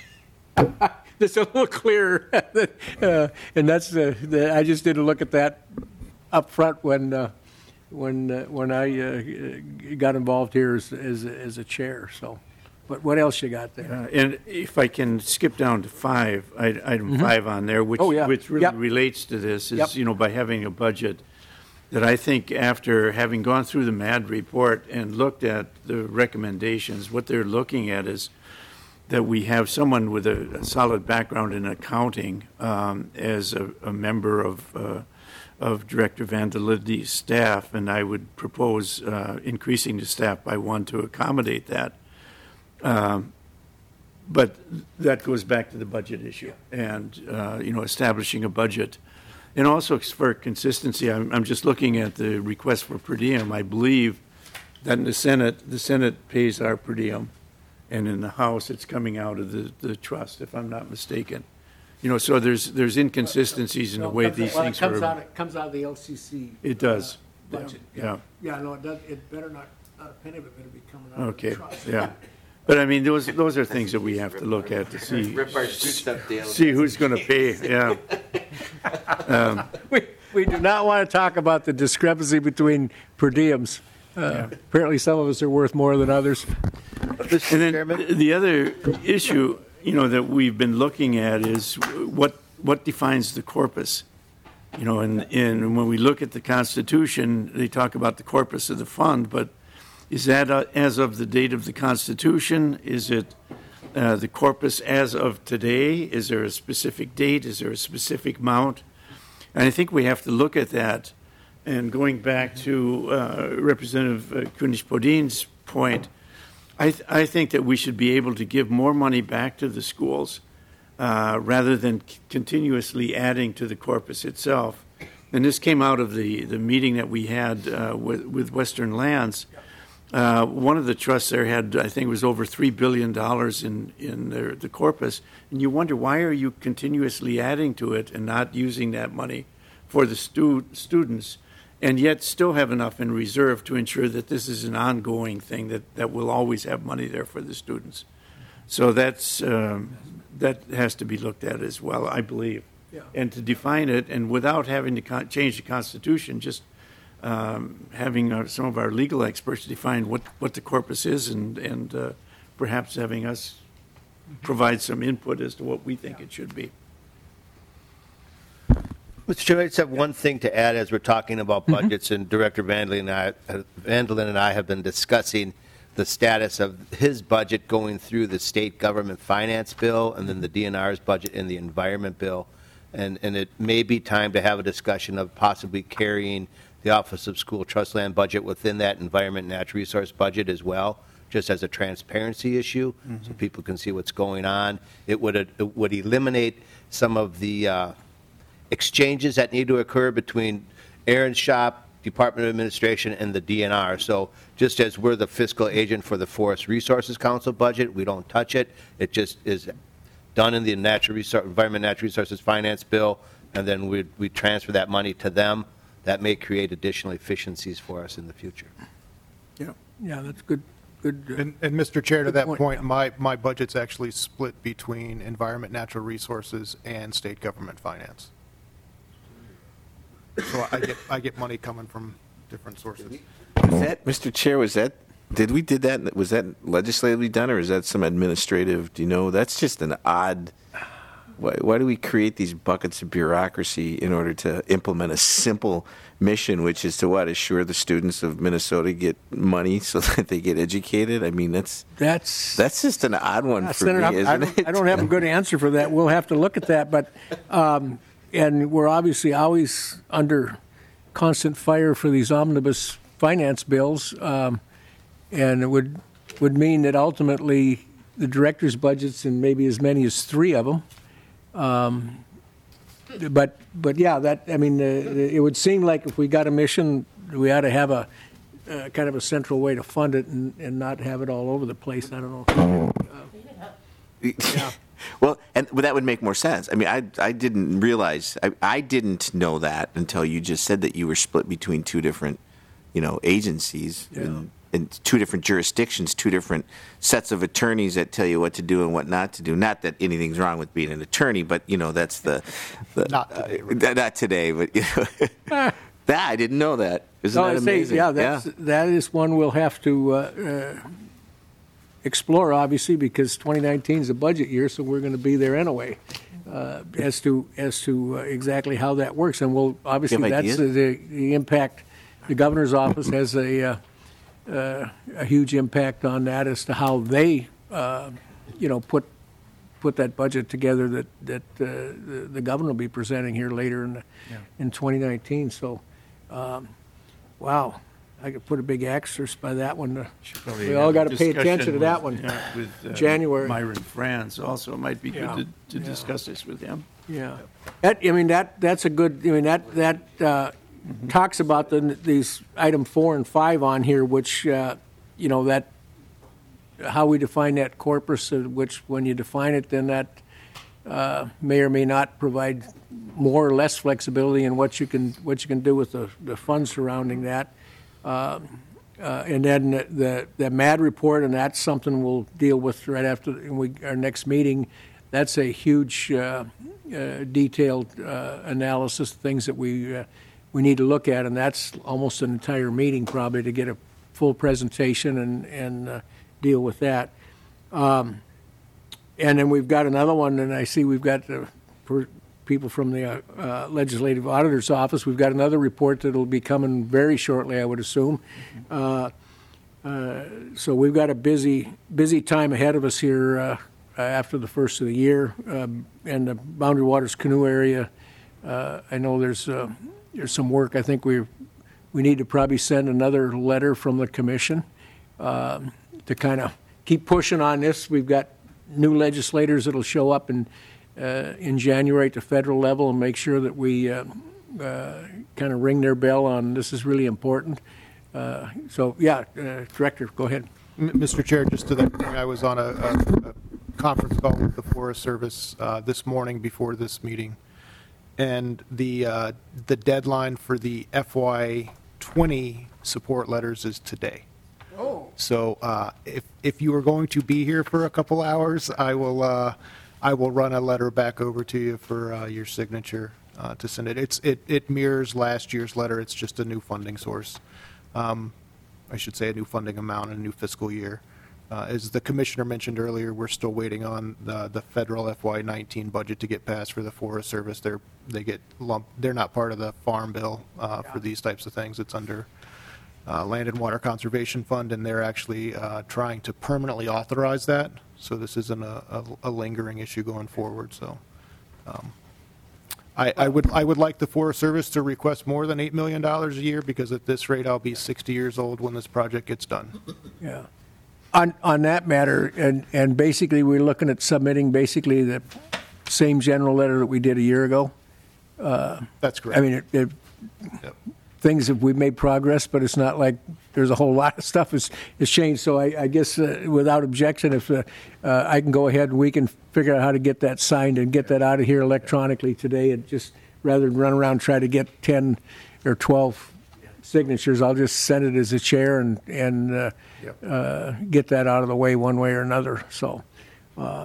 that's a little clearer, uh, and that's the, the. I just didn't look at that up front when uh, when uh, when I uh, got involved here as as, as a chair. So. But what else you got there? Uh, and if I can skip down to five, I- item five on there, which, Oh, yeah. which really Yep. relates to this, is, Yep. you know, by having a budget, that I think after having gone through the M A D report and looked at the recommendations, what they're looking at is that we have someone with a, a solid background in accounting um, as a, a member of uh, of Director Van der Linde's staff, and I would propose uh, increasing the staff by one to accommodate that. Um, But that goes back to the budget issue and, uh, you know, establishing a budget. And also for consistency, I'm, I'm just looking at the request for per diem. I believe that in the Senate, the Senate pays our per diem, and in the House, it's coming out of the, the trust, if I'm not mistaken. You know, so there's, there's inconsistencies in the way these Well, it things comes out, are. it comes out of the L C C. It does. uh, Budget. Yeah. Yeah, no, it does, it better not, not a penny of it better be coming out of the Okay, trust. yeah. But I mean, those, those are things that we have to look at to see, Rip our suits up, Dale. see who's going to pay, yeah. We, we do not want to talk about the discrepancy between per diems. Uh, Apparently, some of us are worth more than others. Mister And then Chairman? the other issue, you know, that we've been looking at is what, what defines the corpus? You know, and, and when we look at the Constitution, they talk about the corpus of the fund, but is that uh, as of the date of the Constitution? Is it uh, the corpus as of today? Is there a specific date? Is there a specific amount? And I think we have to look at that. And going back to uh, Representative uh, Kunesh-Podein's point, I, th- I think that we should be able to give more money back to the schools uh, rather than c- continuously adding to the corpus itself. And this came out of the, the meeting that we had uh, with, with Western Lands. Uh, one of the trusts there had, I think it was over three billion dollars in, in their, the corpus. And you wonder, why are you continuously adding to it and not using that money for the stu- students, and yet still have enough in reserve to ensure that this is an ongoing thing, that, that we'll always have money there for the students. So that's, um, that has to be looked at as well, I believe. Yeah. And to define it, and without having to con- change the Constitution, just um, having our, some of our legal experts define what, what the corpus is, and, and uh, perhaps having us provide some input as to what we think it should be. Mister Chairman, I just have one thing to add as we're talking about budgets, and Director Vandelin and I, uh, Vandelin and I have been discussing the status of his budget going through the state government finance bill and then the D N R's budget and the environment bill. And, and it may be time to have a discussion of possibly carrying the Office of School Trust Land budget within that environment and natural resource budget as well, just as a transparency issue, mm-hmm. so people can see what's going on. It would, it would eliminate some of the uh, exchanges that need to occur between Aaron's shop, Department of Administration, and the D N R. So just as we're the fiscal agent for the Forest Resources Council budget, we don't touch it. It just is done in the natural resource, Environment Natural Resources Finance Bill, and then we we transfer that money to them. That may create additional efficiencies for us in the future. Yeah, yeah, that's good, good. uh, And, and Mister Chair, to Good that point. point, my, my budget's actually split between environment, natural resources, and state government finance. So I get, I get money coming from different sources. Was that, Mister Chair, was that, did we did that, was that legislatively done, or is that some administrative, do you know? That's just an odd, why, why do we create these buckets of bureaucracy in order to implement a simple mission, which is to what, assure the students of Minnesota get money so that they get educated? I mean, that's, That's. that's just an odd one Uh, for Senator, me, I isn't don't- it? I don't have a good answer for that. We'll have to look at that, but, um, and we're obviously always under constant fire for these omnibus finance bills, um, and it would, would mean that ultimately the director's budgets, and maybe as many as three of them, um, but, but yeah, that, I mean, uh, it would seem like if we got a mission, we ought to have a, uh, kind of a central way to fund it and, and not have it all over the place. I don't know. Well, and well, that would make more sense. I mean, I I didn't realize, I, I didn't know that until you just said that you were split between two different, you know, agencies Yeah. and, and two different jurisdictions, two different sets of attorneys that tell you what to do and what not to do. Not that anything's wrong with being an attorney, but you know, that's the, the Not today. uh, not today, but you know, that I didn't know that. Isn't No, that I say, amazing? yeah, that's, that is one we'll have to uh, uh, explore, obviously, because twenty nineteen is a budget year, so we're going to be there anyway. Uh, as to as to uh, exactly how that works, and we'll obviously You have that's ideas? the, the impact. The governor's office has a uh, uh, a huge impact on that as to how they, uh, you know, put put that budget together that that uh, the, the governor will be presenting here later in the, in twenty nineteen. So, um, wow. I could put a big asterisk by that one. Probably We all have a got to pay discussion attention to that with- one. yeah, With uh, January. Myron Franz also, it might be Yeah, good to, to yeah. discuss this with him. Yeah, that, I mean, that, that's a good, I mean, that, that uh, talks about the, these item four and five on here, which, uh, you know, that, how we define that corpus, uh, which when you define it, then that uh, may or may not provide more or less flexibility in what you can, what you can do with the, the funds surrounding that. Uh, uh, And then the, the, the M A D report, and that's something we'll deal with right after we, our next meeting. That's a huge, uh, uh, detailed uh, analysis, things that we uh, we need to look at, and that's almost an entire meeting probably to get a full presentation and and uh, deal with that. Um, and then we've got another one, and I see we've got uh, per, people from the uh, uh, Legislative Auditor's Office. We've got another report that will be coming very shortly, I would assume. Uh, uh, so we've got a busy busy time ahead of us here. Uh, Uh, after the first of the year, um, and the Boundary Waters canoe area, uh, I know there's uh, there's some work. I think we we need to probably send another letter from the commission um, to kind of keep pushing on this. We've got new legislators that'll show up in uh, in January at the federal level and make sure that we uh, uh, kind of ring their bell on this is really important. Uh, so yeah, uh, Director, go ahead. M- Mister Chair, just to that point, I was on a, a, a conference call with the Forest Service uh, this morning before this meeting, and the uh, the deadline for the F Y twenty support letters is today. Oh. So uh, if if you are going to be here for a couple hours, I will uh, I will run a letter back over to you for uh, your signature uh, to send it. It's it it mirrors last year's letter. It's just a new funding source. Um, I should say a new funding amount and a new fiscal year. Uh, as the commissioner mentioned earlier, we're still waiting on the, the federal F Y nineteen budget to get passed for the Forest Service. They're they get lumped. They're not part of the Farm Bill uh, for these types of things. It's under uh, Land and Water Conservation Fund, and they're actually uh, trying to permanently authorize that. So this isn't a, a, a lingering issue going forward. So. Um, I, I would I would like the Forest Service to request more than eight million dollars a year, because at this rate I'll be sixty years old when this project gets done. Yeah. On on that matter, and and basically we're looking at submitting basically the same general letter that we did a year ago. That's correct. I mean, it, it, Yep. things have we made progress, but it's not like there's a whole lot of stuff has has changed. So I, I guess uh, without objection, if uh, uh, I can go ahead and we can figure out how to get that signed and get that out of here electronically today, and just rather than run around and try to get ten or twelve signatures, I'll just send it as a chair and and uh, Yep. uh, get that out of the way one way or another. So. Uh,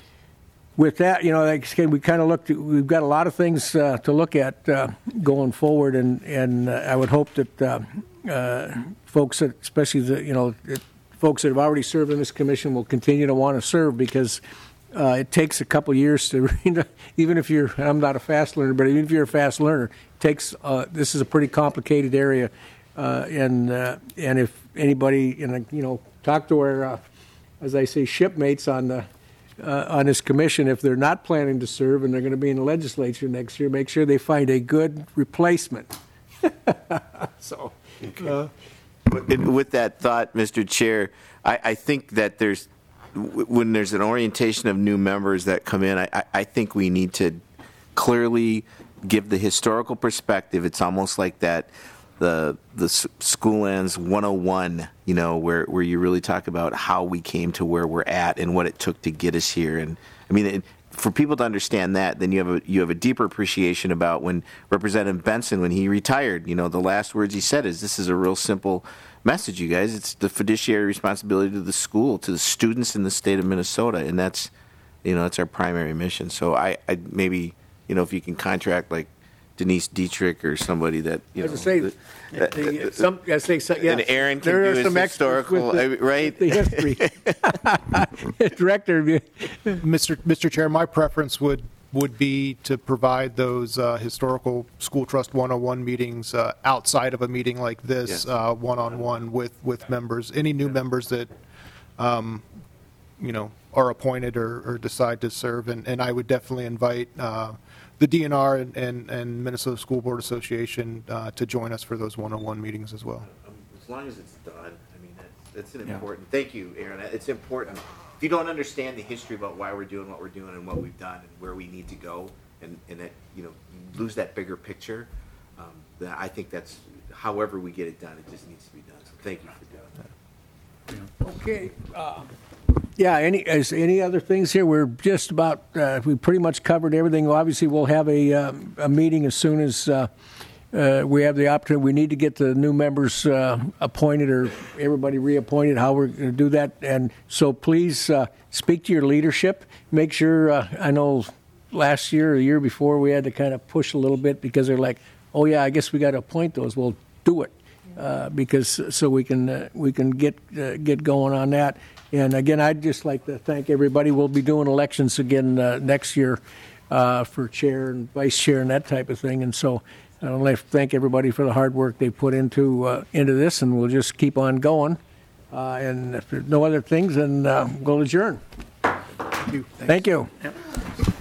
With that, you know, like I said, we kind of looked. We've got a lot of things uh, to look at uh, going forward, and and uh, I would hope that uh, uh, folks, that, especially the you know, it, folks that have already served in this commission, will continue to want to serve, because uh, it takes a couple years to, even if you're. I'm not a fast learner, but even if you're a fast learner, it takes. Uh, this is a pretty complicated area, uh, and uh, and if anybody, you know, you know, talk to our, uh, as I say, shipmates on the. Uh, on this commission, if they're not planning to serve and they're going to be in the legislature next year, make sure they find a good replacement. so, uh, With that thought, Mister Chair, I, I think that there's, w- when there's an orientation of new members that come in, I, I- I think we need to clearly give the historical perspective. It's almost like that, the the S- School Lands one oh one, you know, where, where you really talk about how we came to where we're at and what it took to get us here. And I mean, it, for people to understand that, then you have a you have a deeper appreciation about when Representative Benson, when he retired, you know, the last words he said is, "This is a real simple message, you guys. It's the fiduciary responsibility to the school, to the students in the state of Minnesota, and that's, you know, that's our primary mission." So I, I maybe, you know, if you can contract like Denise Dietrich or somebody that, you as know, I say, that- the, some, I say, so, yes, and Aaron can there do are his some experts historical, with the, I mean, right? the history. Director, Mister Mister Chair, my preference would would be to provide those uh, historical school trust one oh one meetings uh, outside of a meeting like this, Yes. uh, one-on-one with with members, any new members that um, you know are appointed or, or decide to serve, and, and I would definitely invite uh, the D N R and, and, and Minnesota School Board Association uh, to join us for those one oh one meetings as well. as long as it's done, I mean, that's, that's an Yeah. important, thank you, Aaron. It's important. If you don't understand the history about why we're doing what we're doing and what we've done and where we need to go, and, and that, you know, you lose that bigger picture, um, then I think that's, however we get it done, it just needs to be done. So thank you for doing that. Okay. uh, Yeah, any, is any other things here? We're just about, uh, we pretty much covered everything. Obviously, we'll have a, um, a meeting as soon as uh, uh, we have the opportunity. We need to get the new members uh, appointed or everybody reappointed, how we're going to do that. And so please uh, speak to your leadership. Make sure, uh, I know last year or the year before, we had to kind of push a little bit because they're like, oh, yeah, I guess we got to appoint those. Well, do it. Uh, because so we can uh, we can get uh, get going on that. And again, I'd just like to thank everybody. We'll be doing elections again uh, next year uh, for chair and vice chair and that type of thing. And so I'd like to thank everybody for the hard work they put into uh, into this, and we'll just keep on going. Uh, and if there's no other things, then uh, we'll adjourn. Thank you. Thank you. Yep.